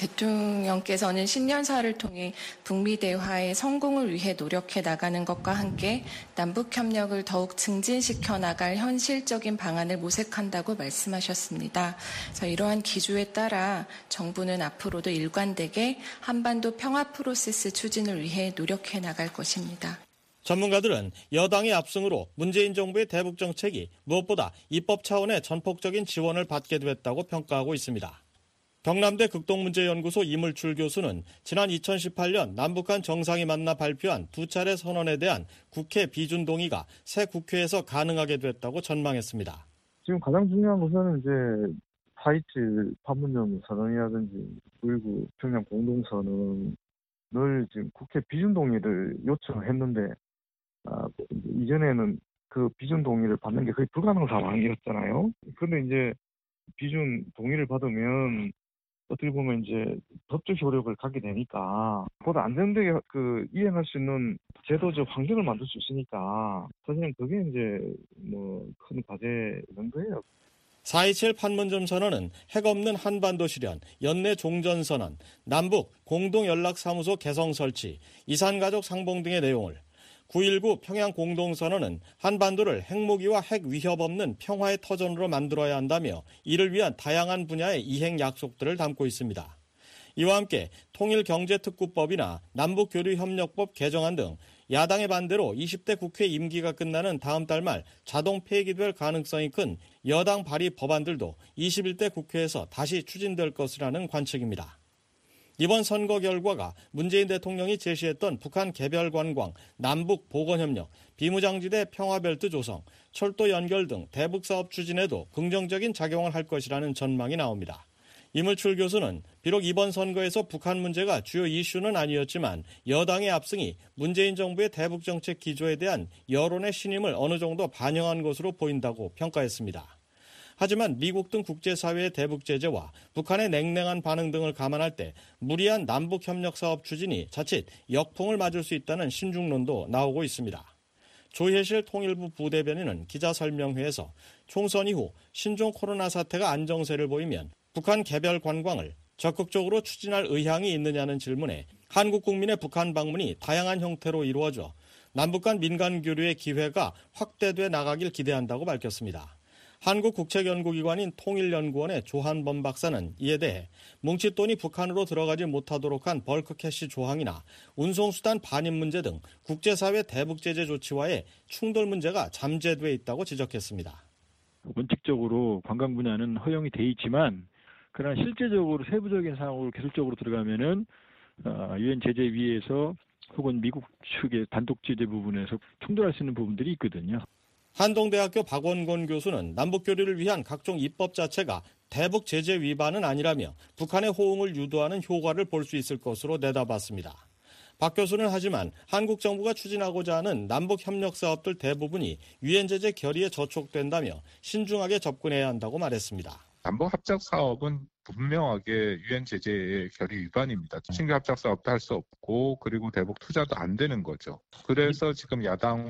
대통령께서는 신년사를 통해 북미 대화의 성공을 위해 노력해 나가는 것과 함께 남북협력을 더욱 증진시켜 나갈 현실적인 방안을 모색한다고 말씀하셨습니다. 그래서 이러한 기조에 따라 정부는 앞으로도 일관되게 한반도 평화 프로세스 추진을 위해 노력해 나갈 것입니다. 전문가들은 여당의 압승으로 문재인 정부의 대북 정책이 무엇보다 입법 차원의 전폭적인 지원을 받게 됐다고 평가하고 있습니다. 경남대 극동문제연구소 이물출 교수는 지난 이천십팔 년 남북한 정상이 만나 발표한 두 차례 선언에 대한 국회 비준 동의가 새 국회에서 가능하게 됐다고 전망했습니다. 지금 가장 중요한 것은 이제 사이트 판문점 선언이라든지 구일구 평양 공동선언을 지금 국회 비준 동의를 요청했는데 아, 이전에는 그 비준 동의를 받는 게 거의 불가능한 상황이었잖아요. 그런데 이제 비준 동의를 받으면 어떻게 보면 이제 법적 효력을 갖게 되니까 보다 안정되게 그 이행할 수 있는 제도적 환경을 만들 수 있으니까 사실은 그게 이제 뭐 큰 과제 정도예요. 사 이칠 판문점 선언은 핵 없는 한반도 실현, 연내 종전 선언, 남북 공동연락사무소 개성 설치, 이산가족 상봉 등의 내용을, 구 일구 평양 공동선언은 한반도를 핵무기와 핵 위협 없는 평화의 터전으로 만들어야 한다며 이를 위한 다양한 분야의 이행 약속들을 담고 있습니다. 이와 함께 통일경제특구법이나 남북교류협력법 개정안 등 야당의 반대로 이십 대 국회 임기가 끝나는 다음 달 말 자동 폐기될 가능성이 큰 여당 발의 법안들도 이십일 대 국회에서 다시 추진될 것이라는 관측입니다. 이번 선거 결과가 문재인 대통령이 제시했던 북한 개별 관광, 남북 보건협력, 비무장지대 평화벨트 조성, 철도 연결 등 대북사업 추진에도 긍정적인 작용을 할 것이라는 전망이 나옵니다. 이물출 교수는 비록 이번 선거에서 북한 문제가 주요 이슈는 아니었지만 여당의 압승이 문재인 정부의 대북정책 기조에 대한 여론의 신임을 어느 정도 반영한 것으로 보인다고 평가했습니다. 하지만 미국 등 국제사회의 대북 제재와 북한의 냉랭한 반응 등을 감안할 때 무리한 남북협력사업 추진이 자칫 역풍을 맞을 수 있다는 신중론도 나오고 있습니다. 조혜실 통일부 부대변인은 기자 설명회에서 총선 이후 신종 코로나 사태가 안정세를 보이면 북한 개별 관광을 적극적으로 추진할 의향이 있느냐는 질문에 한국 국민의 북한 방문이 다양한 형태로 이루어져 남북 간 민간 교류의 기회가 확대돼 나가길 기대한다고 밝혔습니다. 한국국책연구기관인 통일연구원의 조한범 박사는 이에 대해 뭉칫돈이 북한으로 들어가지 못하도록 한 벌크캐시 조항이나 운송수단 반입 문제 등 국제사회 대북제재 조치와의 충돌 문제가 잠재돼 있다고 지적했습니다. 원칙적으로 관광 분야는 허용이 돼 있지만 그러나 실제적으로 세부적인 사항으로 기술적으로 들어가면은 유엔 제재위에서 혹은 미국 측의 단독 제재 부분에서 충돌할 수 있는 부분들이 있거든요. 한동대학교 박원곤 교수는 남북교류를 위한 각종 입법 자체가 대북 제재 위반은 아니라며 북한의 호응을 유도하는 효과를 볼 수 있을 것으로 내다봤습니다. 박 교수는 하지만 한국 정부가 추진하고자 하는 남북 협력 사업들 대부분이 유엔 제재 결의에 저촉된다며 신중하게 접근해야 한다고 말했습니다. 남북 합작 사업은 분명하게 유엔 제재의 결의 위반입니다. 신규 합작 사업도 할 수 없고 그리고 대북 투자도 안 되는 거죠. 그래서 지금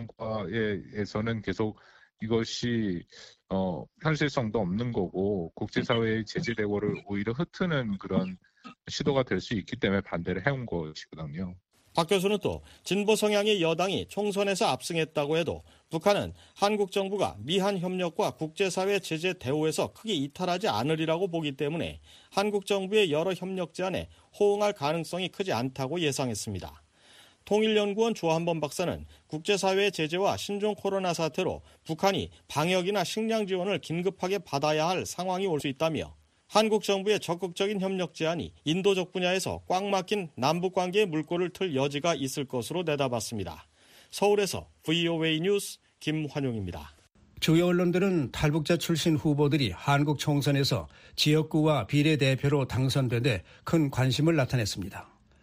야당에서는 계속 이것이 어, 현실성도 없는 거고 국제사회의 제재 대우를 오히려 흩트는 그런 시도가 될 수 있기 때문에 반대를 해온 것이거든요. 박 교수는 또 진보 성향의 여당이 총선에서 압승했다고 해도 북한은 한국 정부가 미한 협력과 국제사회 제재 대우에서 크게 이탈하지 않으리라고 보기 때문에 한국 정부의 여러 협력 제안에 호응할 가능성이 크지 않다고 예상했습니다. 통일연구원 조한범 박사는 국제사회의 제재와 신종 코로나 사태로 북한이 방역이나 식량 지원을 긴급하게 받아야 할 상황이 올 수 있다며 한국 정부의 적극적인 협력 제안이 인도적 분야에서 꽉 막힌 남북관계의 물꼬를 틀 여지가 있을 것으로 내다봤습니다. 서울에서 브이오에이 뉴스 김환용입니다. 주요 언론들은 탈북자 출신 후보들이 한국 총선에서 지역구와 비례대표로 당선되는데 큰 관심을 나타냈습니다.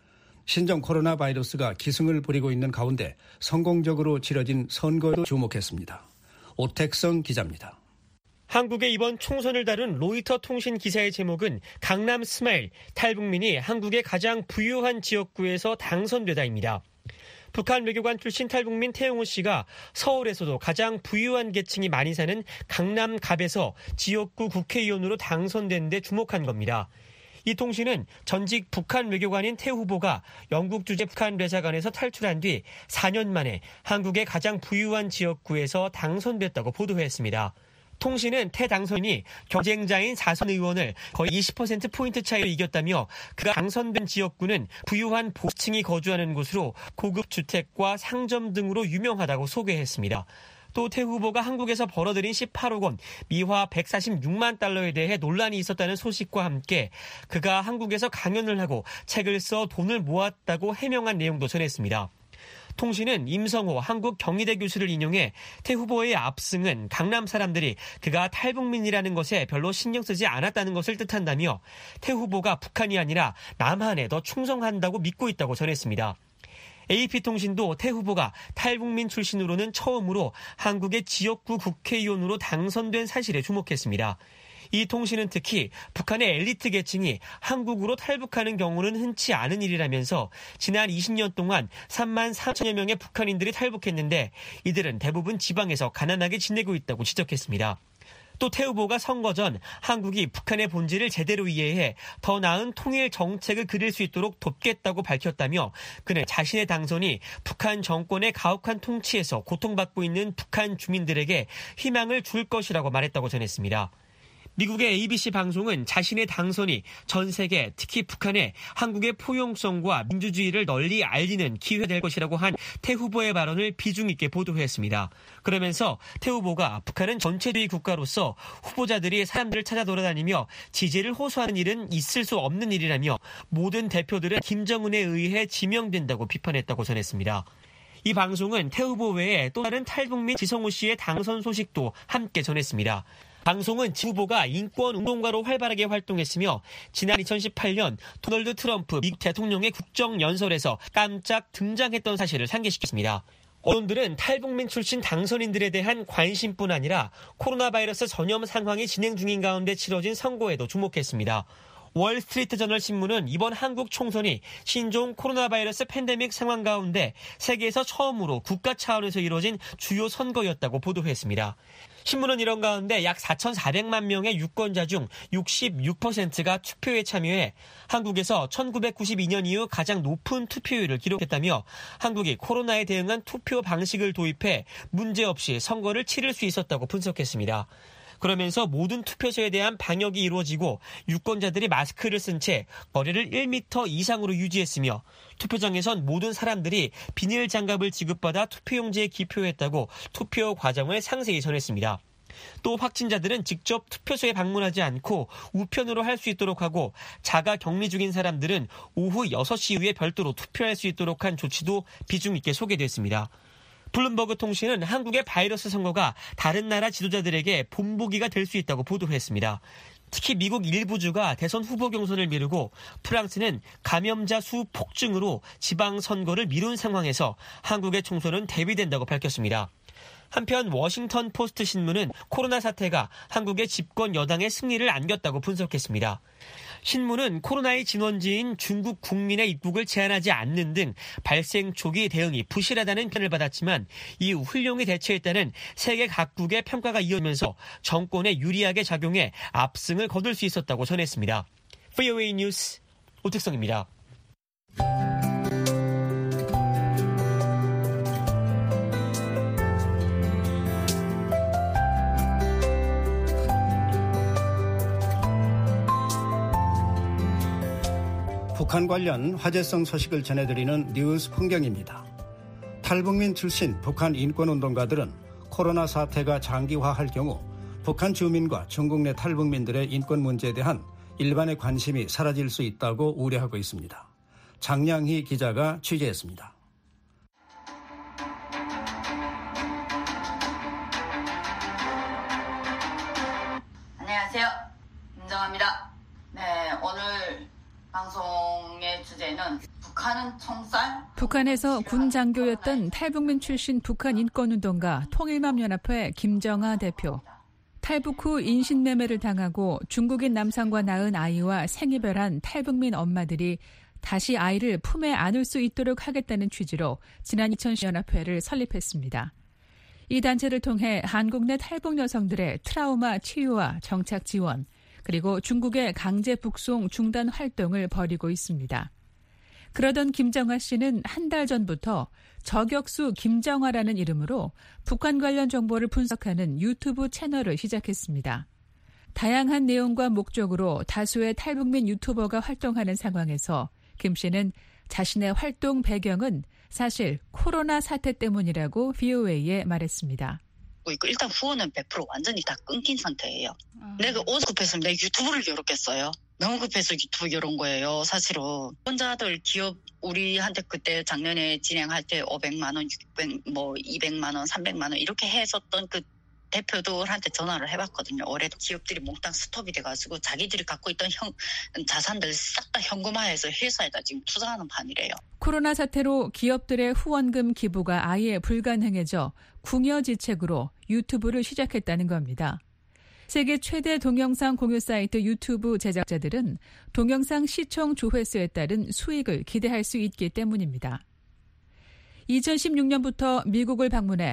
신종 코로나 바이러스가 기승을 부리고 있는 가운데 성공적으로 치러진 선거에도 주목했습니다. 오택성 기자입니다. 한국의 이번 총선을 다룬 로이터 통신 기사의 제목은 강남 스마일, 탈북민이 한국의 가장 부유한 지역구에서 당선되다입니다. 북한 외교관 출신 탈북민 태용호 씨가 서울에서도 가장 부유한 계층이 많이 사는 강남갑에서 지역구 국회의원으로 당선된 데 주목한 겁니다. 이 통신은 전직 북한 외교관인 태 후보가 영국 주재 북한 대사관에서 탈출한 뒤 사 년 만에 한국의 가장 부유한 지역구에서 당선됐다고 보도했습니다. 통신은 태 당선인이 경쟁자인 사선 의원을 거의 이십 퍼센트 포인트 차이로 이겼다며 그가 당선된 지역구는 부유한 보수층이 거주하는 곳으로 고급 주택과 상점 등으로 유명하다고 소개했습니다. 또 태 후보가 한국에서 벌어들인 십팔억 원, 미화 백사십육만 달러에 대해 논란이 있었다는 소식과 함께 그가 한국에서 강연을 하고 책을 써 돈을 모았다고 해명한 내용도 전했습니다. 통신은 임성호 한국 경희대 교수를 인용해 태 후보의 압승은 강남 사람들이 그가 탈북민이라는 것에 별로 신경 쓰지 않았다는 것을 뜻한다며 태 후보가 북한이 아니라 남한에 더 충성한다고 믿고 있다고 전했습니다. 에이피통신도 태 후보가 탈북민 출신으로는 처음으로 한국의 지역구 국회의원으로 당선된 사실에 주목했습니다. 이 통신은 특히 북한의 엘리트 계층이 한국으로 탈북하는 경우는 흔치 않은 일이라면서 지난 이십 년 동안 삼만 삼천여 명의 북한인들이 탈북했는데 이들은 대부분 지방에서 가난하게 지내고 있다고 지적했습니다. 또 태 후보가 선거 전 한국이 북한의 본질을 제대로 이해해 더 나은 통일 정책을 그릴 수 있도록 돕겠다고 밝혔다며 그는 자신의 당선이 북한 정권의 가혹한 통치에서 고통받고 있는 북한 주민들에게 희망을 줄 것이라고 말했다고 전했습니다. 미국의 에이비씨 방송은 자신의 당선이 전 세계 특히 북한에 한국의 포용성과 민주주의를 널리 알리는 기회가 될 것이라고 한 태 후보의 발언을 비중 있게 보도했습니다. 그러면서 태 후보가 북한은 전체주의 국가로서 후보자들이 사람들을 찾아 돌아다니며 지지를 호소하는 일은 있을 수 없는 일이라며 모든 대표들은 김정은에 의해 지명된다고 비판했다고 전했습니다. 이 방송은 태 후보 외에 또 다른 탈북민 지성호 씨의 당선 소식도 함께 전했습니다. 방송은 지 후보가 인권운동가로 활발하게 활동했으며 지난 이천십팔 년 도널드 트럼프 미국 대통령의 국정연설에서 깜짝 등장했던 사실을 상기시켰습니다. 언론들은 탈북민 출신 당선인들에 대한 관심뿐 아니라 코로나 바이러스 전염 상황이 진행 중인 가운데 치러진 선거에도 주목했습니다. 월스트리트저널 신문은 이번 한국 총선이 신종 코로나 바이러스 팬데믹 상황 가운데 세계에서 처음으로 국가 차원에서 이루어진 주요 선거였다고 보도했습니다. 신문은 이런 가운데 약 사천사백만 명의 유권자 중 육십육 퍼센트가 투표에 참여해 한국에서 천구백구십이 년 이후 가장 높은 투표율을 기록했다며 한국이 코로나에 대응한 투표 방식을 도입해 문제없이 선거를 치를 수 있었다고 분석했습니다. 그러면서 모든 투표소에 대한 방역이 이루어지고 유권자들이 마스크를 쓴 채 거리를 일 미터 이상으로 유지했으며 투표장에선 모든 사람들이 비닐 장갑을 지급받아 투표용지에 기표했다고 투표 과정을 상세히 전했습니다. 또 확진자들은 직접 투표소에 방문하지 않고 우편으로 할 수 있도록 하고 자가 격리 중인 사람들은 오후 여섯 시 이후에 별도로 투표할 수 있도록 한 조치도 비중 있게 소개됐습니다. 블룸버그 통신은 한국의 바이러스 선거가 다른 나라 지도자들에게 본보기가 될 수 있다고 보도했습니다. 특히 미국 일부 주가 대선 후보 경선을 미루고 프랑스는 감염자 수 폭증으로 지방선거를 미룬 상황에서 한국의 총선은 대비된다고 밝혔습니다. 한편 워싱턴 포스트 신문은 코로나 사태가 한국의 집권 여당의 승리를 안겼다고 분석했습니다. 신문은 코로나의 진원지인 중국 국민의 입국을 제한하지 않는 등 발생 초기 대응이 부실하다는 편을 받았지만 이후 훌륭히 대처했다는 세계 각국의 평가가 이어지면서 정권에 유리하게 작용해 압승을 거둘 수 있었다고 전했습니다. 브이오에이 뉴스 오택성입니다. 북한 관련 화제성 소식을 전해드리는 뉴스 풍경입니다. 탈북민 출신 북한 인권운동가들은 코로나 사태가 장기화할 경우 북한 주민과 중국 내 탈북민들의 인권 문제에 대한 일반의 관심이 사라질 수 있다고 우려하고 있습니다. 장량희 기자가 취재했습니다. 안녕하세요. 김정아입니다. 네, 오늘 방송의 주제는 북한은 총살? 북한에서 군 장교였던 탈북민 출신 북한 인권운동가 통일맘연합회 김정아 대표. 탈북 후 인신매매를 당하고 중국인 남성과 낳은 아이와 생이별한 탈북민 엄마들이 다시 아이를 품에 안을 수 있도록 하겠다는 취지로 지난 이천십 연합회를 설립했습니다. 이 단체를 통해 한국 내 탈북 여성들의 트라우마 치유와 정착 지원, 그리고 중국의 강제 북송 중단 활동을 벌이고 있습니다. 그러던 김정아 씨는 한 달 전부터 저격수 김정아라는 이름으로 북한 관련 정보를 분석하는 유튜브 채널을 시작했습니다. 다양한 내용과 목적으로 다수의 탈북민 유튜버가 활동하는 상황에서 김 씨는 자신의 활동 배경은 사실 코로나 사태 때문이라고 브이오에이에 말했습니다. 있고 일단 후원은 백 퍼센트 완전히 다 끊긴 상태예요. 음. 내가 옷 급했으면 내 유튜브를 열었겠어요. 너무 급해서 유튜브 열은 거예요. 사실은 혼자들 기업 우리한테 그때 작년에 진행할 때 오백만 원, 육백, 뭐 이백만 원, 삼백만 원 이렇게 했었던 그 대표들한테 전화를 해봤거든요. 올해 기업들이 몽땅 스톱이 돼가지고 자기들이 갖고 있던 형, 자산들 싹 다 현금화해서 회사에다 지금 투자하는 판이래요. 코로나 사태로 기업들의 후원금 기부가 아예 불가능해져 궁여지책으로 유튜브를 시작했다는 겁니다. 세계 최대 동영상 공유 사이트 유튜브 제작자들은 동영상 시청 조회수에 따른 수익을 기대할 수 있기 때문입니다. 이천십육 년부터 미국을 방문해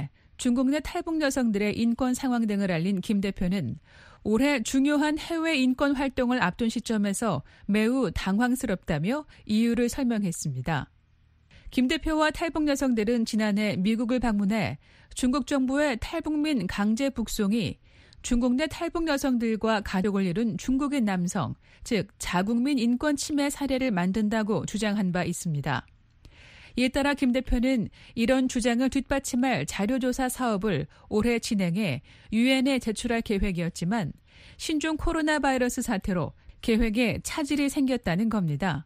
중국 내 탈북 여성들의 인권 상황 등을 알린 김 대표는 올해 중요한 해외 인권 활동을 앞둔 시점에서 매우 당황스럽다며 이유를 설명했습니다. 김 대표와 탈북 여성들은 지난해 미국을 방문해 중국 정부의 탈북민 강제 북송이 중국 내 탈북 여성들과 가족을 이룬 중국인 남성, 즉 자국민 인권 침해 사례를 만든다고 주장한 바 있습니다. 이에 따라 김 대표는 이런 주장을 뒷받침할 자료조사 사업을 올해 진행해 유엔에 제출할 계획이었지만 신종 코로나 바이러스 사태로 계획에 차질이 생겼다는 겁니다.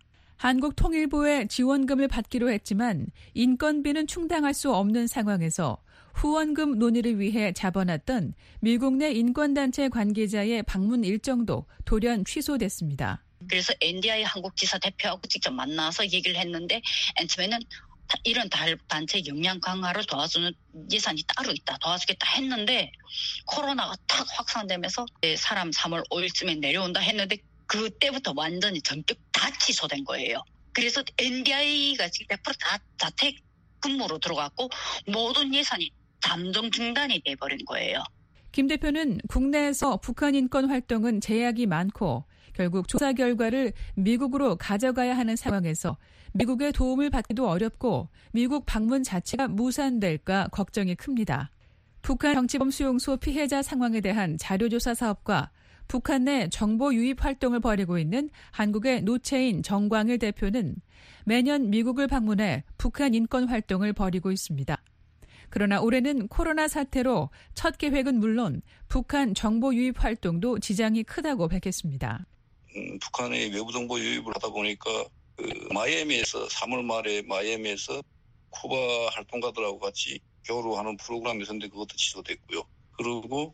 한국통일부의 지원금을 받기로 했지만 인건비는 충당할 수 없는 상황에서 후원금 논의를 위해 잡아놨던 미국 내 인권단체 관계자의 방문 일정도 돌연 취소됐습니다. 그래서 엔디아이 한국 지사 대표하고 직접 만나서 얘기를 했는데 처음에는 이런 단체 역량 강화를 도와주는 예산이 따로 있다, 도와주겠다 했는데 코로나가 탁 확산되면서 사람 삼월 오일쯤에 내려온다 했는데 그때부터 완전히 전격 다 취소된 거예요. 그래서 엔디아이가 지금 백 퍼센트 다 자택 근무로 들어갔고 모든 예산이 잠정 중단이 돼버린 거예요. 김 대표는 국내에서 북한 인권 활동은 제약이 많고 결국 조사 결과를 미국으로 가져가야 하는 상황에서 미국의 도움을 받기도 어렵고 미국 방문 자체가 무산될까 걱정이 큽니다. 북한 정치범 수용소 피해자 상황에 대한 자료조사 사업과 북한 내 정보 유입 활동을 벌이고 있는 한국의 노채인 정광일 대표는 매년 미국을 방문해 북한 인권 활동을 벌이고 있습니다. 그러나 올해는 코로나 사태로 첫 계획은 물론 북한 정보 유입 활동도 지장이 크다고 밝혔습니다. 음, 북한의 외부 정보 유입을 하다 보니까 그 마이애미에서 삼월 말에 마이애미에서 쿠바 활동가들하고 같이 교류하는 프로그램이 있었는데 그것도 취소됐고요. 그리고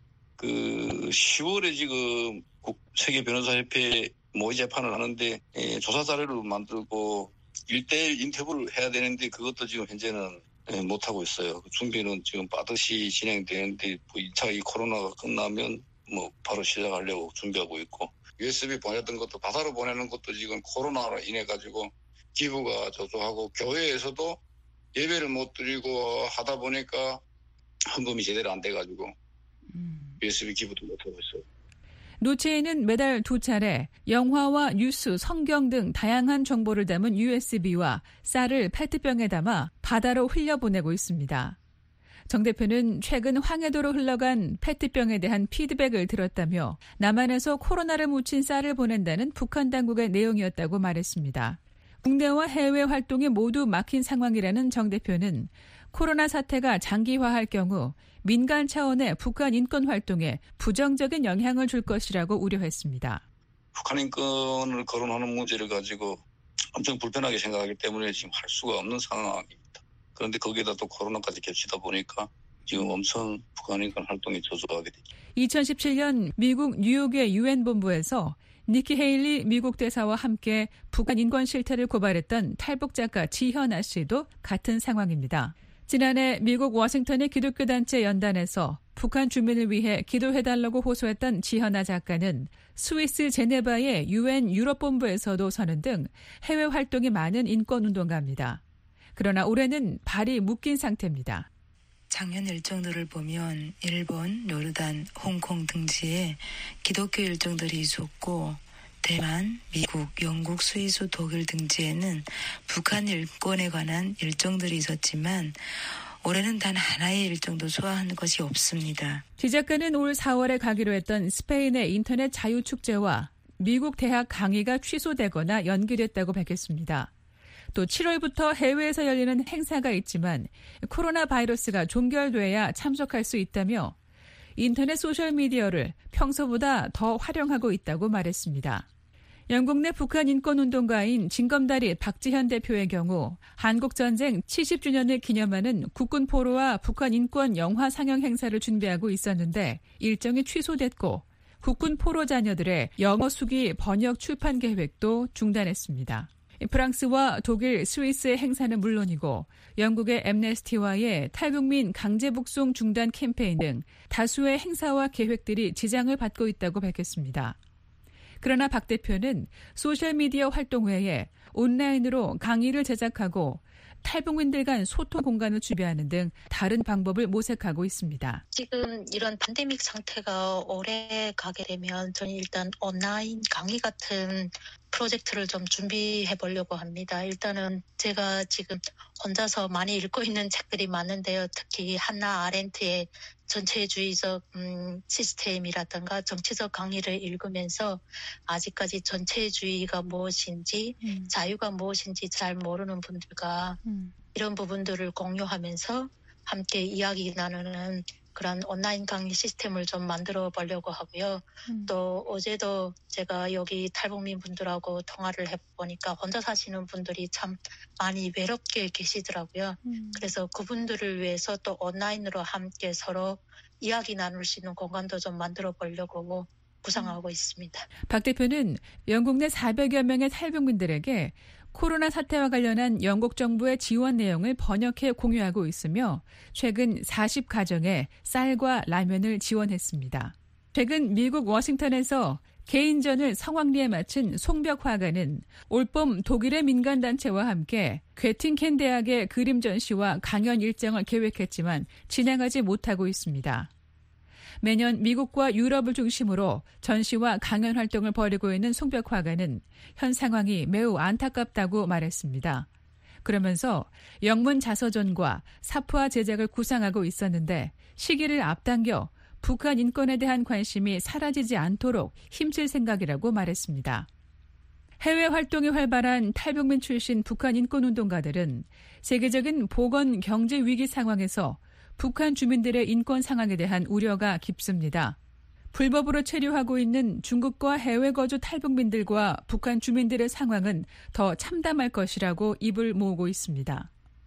그 시월에 지금 세계 변호사협회 모의 재판을 하는데 예, 조사 자료를 만들고 일대일 인터뷰를 해야 되는데 그것도 지금 현재는 예, 못하고 있어요. 준비는 지금 빠듯이 진행되는데 뭐 이 차 이 코로나가 끝나면 뭐 바로 시작하려고 준비하고 있고 유에스비 보내던 것도 바다로 보내는 것도 지금 코로나로 인해 가지고 기부가 저조하고 교회에서도 예배를 못 드리고 하다 보니까 헌금이 제대로 안 돼가지고 음. 유에스비 기부도 못하고 있어요. 노체에는 매달 두 차례 영화와 뉴스, 성경 등 다양한 정보를 담은 유에스비와 쌀을 페트병에 담아 바다로 흘려보내고 있습니다. 정 대표는 최근 황해도로 흘러간 페트병에 대한 피드백을 들었다며 남한에서 코로나를 묻힌 쌀을 보낸다는 북한 당국의 내용이었다고 말했습니다. 국내와 해외 활동이 모두 막힌 상황이라는 정 대표는 코로나 사태가 장기화할 경우 민간 차원의 북한 인권 활동에 부정적인 영향을 줄 것이라고 우려했습니다. 북한 인권을 거론하는 문제를 가지고 엄청 불편하게 생각하기 때문에 지금 할 수가 없는 상황입니다. 그런데 거기에다 또 코로나까지 겹치다 보니까 지금 엄청 북한 인권 활동이 저조하게 됐죠. 이천십칠 년 미국 뉴욕의 유엔 본부에서 니키 헤일리 미국 대사와 함께 북한 인권 실태를 고발했던 탈북 작가 지현아 씨도 같은 상황입니다. 지난해 미국 워싱턴의 기독교 단체 연단에서 북한 주민을 위해 기도해달라고 호소했던 지현아 작가는 스위스 제네바의 유엔 유럽 본부에서도 서는 등 해외 활동이 많은 인권운동가입니다. 그러나 올해는 발이 묶인 상태입니다. 작년 일정들을 보면 일본, 요르단, 홍콩 등지에 기독교 일정들이 있었고 대만, 미국, 영국, 스위스, 독일 등지에는 북한 인권에 관한 일정들이 있었지만 올해는 단 하나의 일정도 소화한 것이 없습니다. 지 작가는 올 사월에 가기로 했던 스페인의 인터넷 자유축제와 미국 대학 강의가 취소되거나 연기됐다고 밝혔습니다. 또 칠월부터 해외에서 열리는 행사가 있지만 코로나 바이러스가 종결돼야 참석할 수 있다며 인터넷 소셜미디어를 평소보다 더 활용하고 있다고 말했습니다. 영국 내 북한 인권운동가인 진검다리 박지현 대표의 경우 한국전쟁 칠십 주년을 기념하는 국군 포로와 북한 인권 영화 상영 행사를 준비하고 있었는데 일정이 취소됐고 국군 포로 자녀들의 영어 수기 번역 출판 계획도 중단했습니다. 프랑스와 독일, 스위스의 행사는 물론이고 영국의 엠네스티와의 탈북민 강제 북송 중단 캠페인 등 다수의 행사와 계획들이 지장을 받고 있다고 밝혔습니다. 그러나 박 대표는 소셜미디어 활동 외에 온라인으로 강의를 제작하고 탈북민들 간 소통 공간을 준비하는 등 다른 방법을 모색하고 있습니다. 지금 이런 팬데믹 상태가 오래 가게 되면 저는 일단 온라인 강의 같은 프로젝트를 좀 준비해 보려고 합니다. 일단은 제가 지금 혼자서 많이 읽고 있는 책들이 많은데요. 특히 한나 아렌트의 전체주의적 음, 시스템이라든가 정치적 강의를 읽으면서 아직까지 전체주의가 무엇인지 음. 자유가 무엇인지 잘 모르는 분들과 음. 이런 부분들을 공유하면서 함께 이야기 나누는 그런 온라인 강의 시스템을 좀 만들어 보려고 하고요. 음. 또 어제도 제가 여기 탈북민 분들하고 통화를 해보니까 혼자 사시는 분들이 참 많이 외롭게 계시더라고요. 음. 그래서 그분들을 위해서 또 온라인으로 함께 서로 이야기 나눌 수 있는 공간도 좀 만들어 보려고 구상하고 음. 있습니다. 박 대표는 영국 내 사백여 명의 탈북민들에게 코로나 사태와 관련한 영국 정부의 지원 내용을 번역해 공유하고 있으며 최근 사십 가정에 쌀과 라면을 지원했습니다. 최근 미국 워싱턴에서 개인전을 성황리에 마친 송벽 화가는 올봄 독일의 민간단체와 함께 괴팅켄 대학의 그림 전시와 강연 일정을 계획했지만 진행하지 못하고 있습니다. 매년 미국과 유럽을 중심으로 전시와 강연 활동을 벌이고 있는 송벽 화가는 현 상황이 매우 안타깝다고 말했습니다. 그러면서 영문 자서전과 사푸화 제작을 구상하고 있었는데 시기를 앞당겨 북한 인권에 대한 관심이 사라지지 않도록 힘쓸 생각이라고 말했습니다. 해외 활동이 활발한 탈북민 출신 북한 인권운동가들은 세계적인 보건 경제 위기 상황에서 북한 주민들의 인권 상황에 대한 우려가 깊습니다. 불법으로 체류하고 있는 중국과 해외 거주 탈북민들과 북한 주민들의 상황은 더 참담할 것이라고 입을 모으고 있습니다.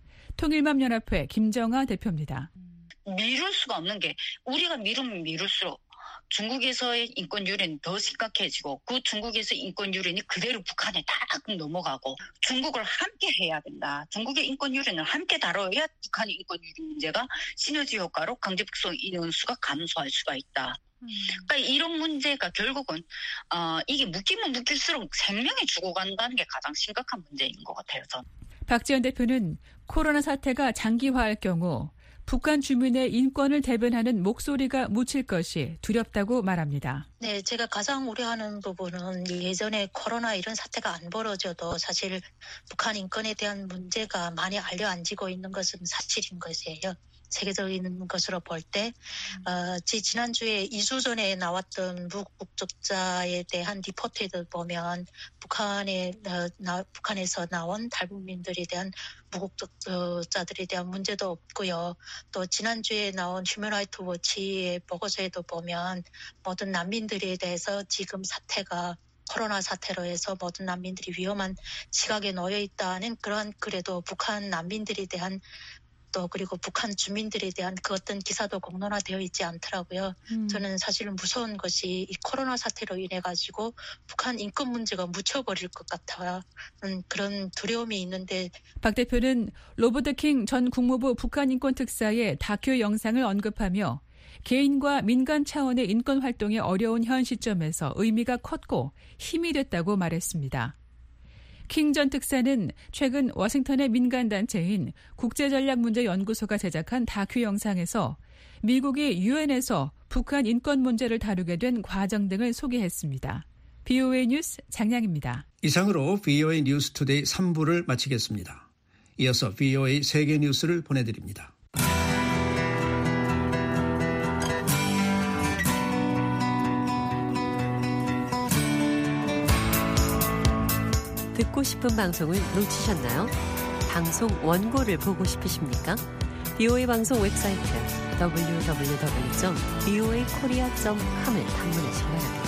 통일맘연합회 김정아 대표입니다. 미룰 수가 없는 게 우리가 미루면 미룰수록 중국에서의 인권 유린이 더 심각해지고 그 중국에서 인권 유린이 그대로 북한에 딱 넘어가고 중국을 함께 해야 된다. 중국의 인권 유린을 함께 다뤄야 북한의 인권 유린 문제가 시너지 효과로 강제북송 인원수가 감소할 수가 있다. 음. 그러니까 이런 문제가 결국은 어, 이게 묶이면 묶일수록 생명이 죽어간다는 게 가장 심각한 문제인 것 같아요. 저는. 박지원 대표는 코로나 사태가 장기화할 경우 북한 주민의 인권을 대변하는 목소리가 묻힐 것이 두렵다고 말합니다. 네, 제가 가장 우려하는 부분은 예전에 코로나 이런 사태가 안 벌어져도 사실 북한 인권에 대한 문제가 많이 알려앉히고 있는 것은 사실인 것이에요. 세계적인 것으로 볼 때 어, 지난주에 이 주 전에 나왔던 무국적자에 대한 리포트를 보면 북한에 어, 나, 북한에서 나온 탈북민들에 대한 무국적자들에 대한 문제도 없고요. 또 지난주에 나온 휴먼라이트 워치의 보고서에도 보면 모든 난민들에 대해서 지금 사태가 코로나 사태로 해서 모든 난민들이 위험한 시각에 놓여 있다는 그런 그래도 북한 난민들에 대한 또 그리고 북한 주민들에 대한 그 어떤 기사도 공론화되어 있지 않더라고요. 음. 저는 사실 무서운 것이 이 코로나 사태로 인해 가지고 북한 인권 문제가 묻혀버릴 것 같아요. 음, 그런 두려움이 있는데. 박 대표는 로버트 킹 전 국무부 북한 인권 특사의 다큐 영상을 언급하며 개인과 민간 차원의 인권 활동이 어려운 현 시점에서 의미가 컸고 힘이 됐다고 말했습니다. 킹 전 특사는 최근 워싱턴의 민간단체인 국제전략문제연구소가 제작한 다큐 영상에서 미국이 유엔에서 북한 인권 문제를 다루게 된 과정 등을 소개했습니다. 비오에이 뉴스 장량입니다. 이상으로 비오에이 뉴스 투데이 삼 부를 마치겠습니다. 이어서 비오에이 세계 뉴스를 보내드립니다. 듣고 싶은 방송을 놓치셨나요? 방송 원고를 보고 싶으십니까? 비오에이 방송 웹사이트 더블유 더블유 더블유 점 비오에이 코리아 점 컴을 방문하시기 바랍니다.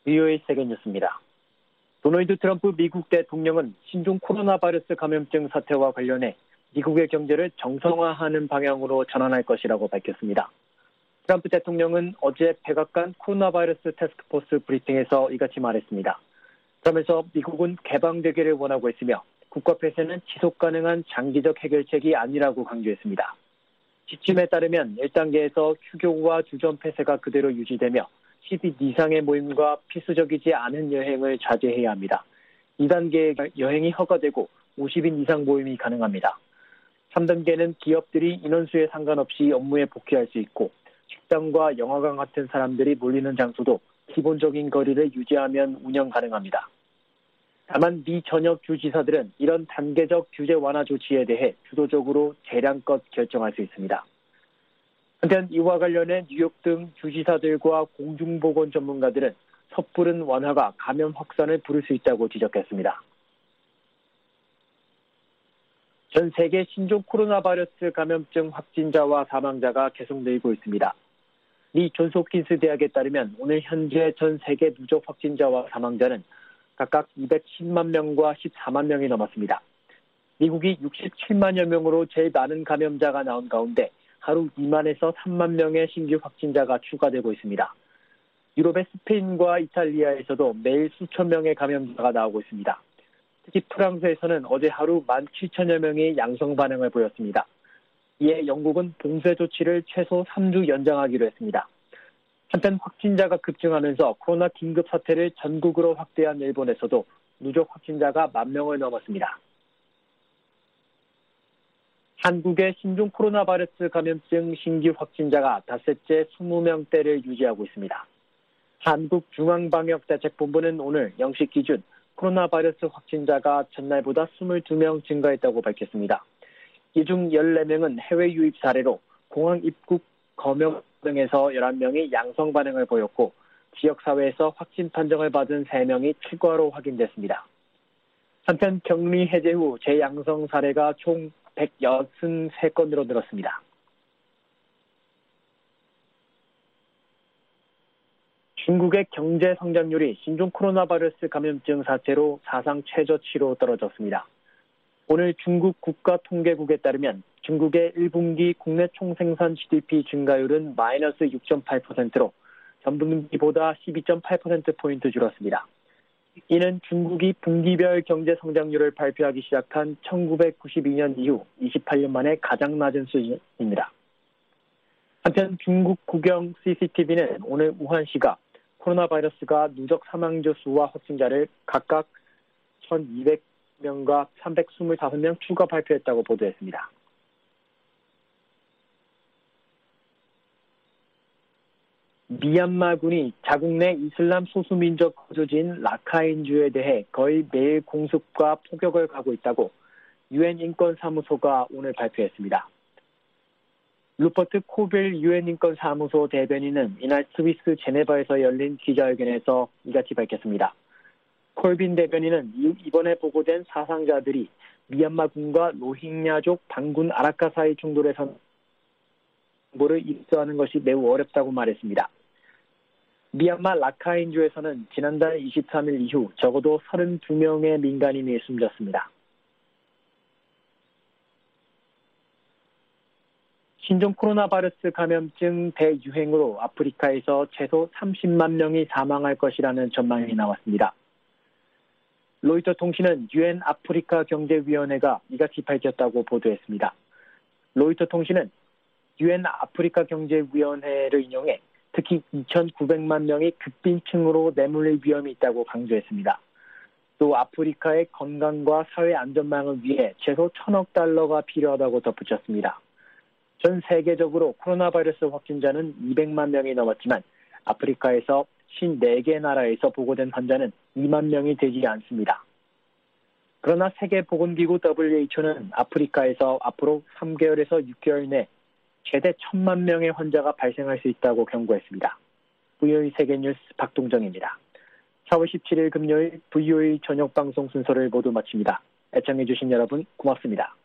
브이오에이 세계뉴스입니다. 도널드 트럼프 미국 대통령은 신종 코로나 바이러스 감염증 사태와 관련해 미국의 경제를 정상화하는 방향으로 전환할 것이라고 밝혔습니다. 트럼프 대통령은 어제 백악관 코로나 바이러스 태스크포스 브리핑에서 이같이 말했습니다. 그러면서 미국은 개방되기를 원하고 있으며 국가 폐쇄는 지속 가능한 장기적 해결책이 아니라고 강조했습니다. 지침에 따르면 일 단계에서 휴교와 주전 폐쇄가 그대로 유지되며 십 인 이상의 모임과 필수적이지 않은 여행을 자제해야 합니다. 이 단계의 여행이 허가되고 오십 인 이상 모임이 가능합니다. 삼 단계는 기업들이 인원수에 상관없이 업무에 복귀할 수 있고 식당과 영화관 같은 사람들이 몰리는 장소도 기본적인 거리를 유지하면 운영 가능합니다. 다만 미 전역 주지사들은 이런 단계적 규제 완화 조치에 대해 주도적으로 재량껏 결정할 수 있습니다. 한편 이와 관련해 뉴욕 등 주지사들과 공중보건 전문가들은 섣부른 완화가 감염 확산을 부를 수 있다고 지적했습니다. 전 세계 신종 코로나 바이러스 감염증 확진자와 사망자가 계속 늘고 있습니다. 미 존스홉킨스 대학에 따르면 오늘 현재 전 세계 누적 확진자와 사망자는 각각 이백십만 명과 십사만 명이 넘었습니다. 미국이 육십칠만여 명으로 제일 많은 감염자가 나온 가운데 하루 이만에서 삼만 명의 신규 확진자가 추가되고 있습니다. 유럽의 스페인과 이탈리아에서도 매일 수천 명의 감염자가 나오고 있습니다. 특히 프랑스에서는 어제 하루 만 칠천여 명이 양성 반응을 보였습니다. 이에 영국은 봉쇄 조치를 최소 삼 주 연장하기로 했습니다. 한편 확진자가 급증하면서 코로나 긴급 사태를 전국으로 확대한 일본에서도 누적 확진자가 만 명을 넘었습니다. 한국의 신종 코로나 바이러스 감염증 신규 확진자가 닷새째 이십 명대를 유지하고 있습니다. 한국중앙방역대책본부는 오늘 영시 기준 코로나 바이러스 확진자가 전날보다 이십이 명 증가했다고 밝혔습니다. 이 중 열네 명은 해외 유입 사례로 공항 입국 검역 등에서 열한 명이 양성 반응을 보였고 지역사회에서 확진 판정을 받은 세 명이 추가로 확인됐습니다. 한편 격리 해제 후 재양성 사례가 총 백육십삼 건으로 늘었습니다. 중국의 경제 성장률이 신종 코로나 바이러스 감염증 사태로 사상 최저치로 떨어졌습니다. 오늘 중국 국가통계국에 따르면 중국의 일 분기 국내 총생산 지디피 증가율은 마이너스 육 점 팔 퍼센트로 전분기보다 십이 점 팔 퍼센트포인트 줄었습니다. 이는 중국이 분기별 경제 성장률을 발표하기 시작한 천구백구십이 년 이후 이십팔 년 만에 가장 낮은 수준입니다. 한편 중국 국영 씨씨티비는 오늘 우한시가 코로나 바이러스가 누적 사망자 수와 확진자를 각각 천이백 명과 삼백이십오 명 추가 발표했다고 보도했습니다. 미얀마군이 자국 내 이슬람 소수민족 거주지인 라카인주에 대해 거의 매일 공습과 폭격을 가하고 있다고 유엔 인권사무소가 오늘 발표했습니다. 루퍼트 코빌 유엔 인권사무소 대변인은 이날 스위스 제네바에서 열린 기자회견에서 이같이 밝혔습니다. 콜빈 대변인은 이번에 보고된 사상자들이 미얀마군과 로힝야족 반군 아라카 사이 충돌에서 정보를 입수하는 것이 매우 어렵다고 말했습니다. 미얀마 라카인주에서는 지난달 이십삼 일 이후 적어도 삼십이 명의 민간인이 숨졌습니다. 신종 코로나 바이러스 감염증 대유행으로 아프리카에서 최소 삼십만 명이 사망할 것이라는 전망이 나왔습니다. 로이터 통신은 유엔 아프리카 경제위원회가 이같이 밝혔다고 보도했습니다. 로이터 통신은 유엔 아프리카 경제위원회를 인용해 특히 이천구백만 명이 극빈층으로 내몰릴 위험이 있다고 강조했습니다. 또 아프리카의 건강과 사회 안전망을 위해 최소 천억 달러가 필요하다고 덧붙였습니다. 전 세계적으로 코로나 바이러스 확진자는 이백만 명이 넘었지만 아프리카에서 오십사 개 나라에서 보고된 환자는 이만 명이 되지 않습니다. 그러나 세계보건기구 더블유에이치오는 아프리카에서 앞으로 삼 개월에서 육 개월 내 최대 천만 명의 환자가 발생할 수 있다고 경고했습니다. 브이오에이 세계뉴스 박동정입니다. 사월 십칠일 금요일 브이오에이 저녁방송 순서를 모두 마칩니다. 애청해주신 여러분 고맙습니다.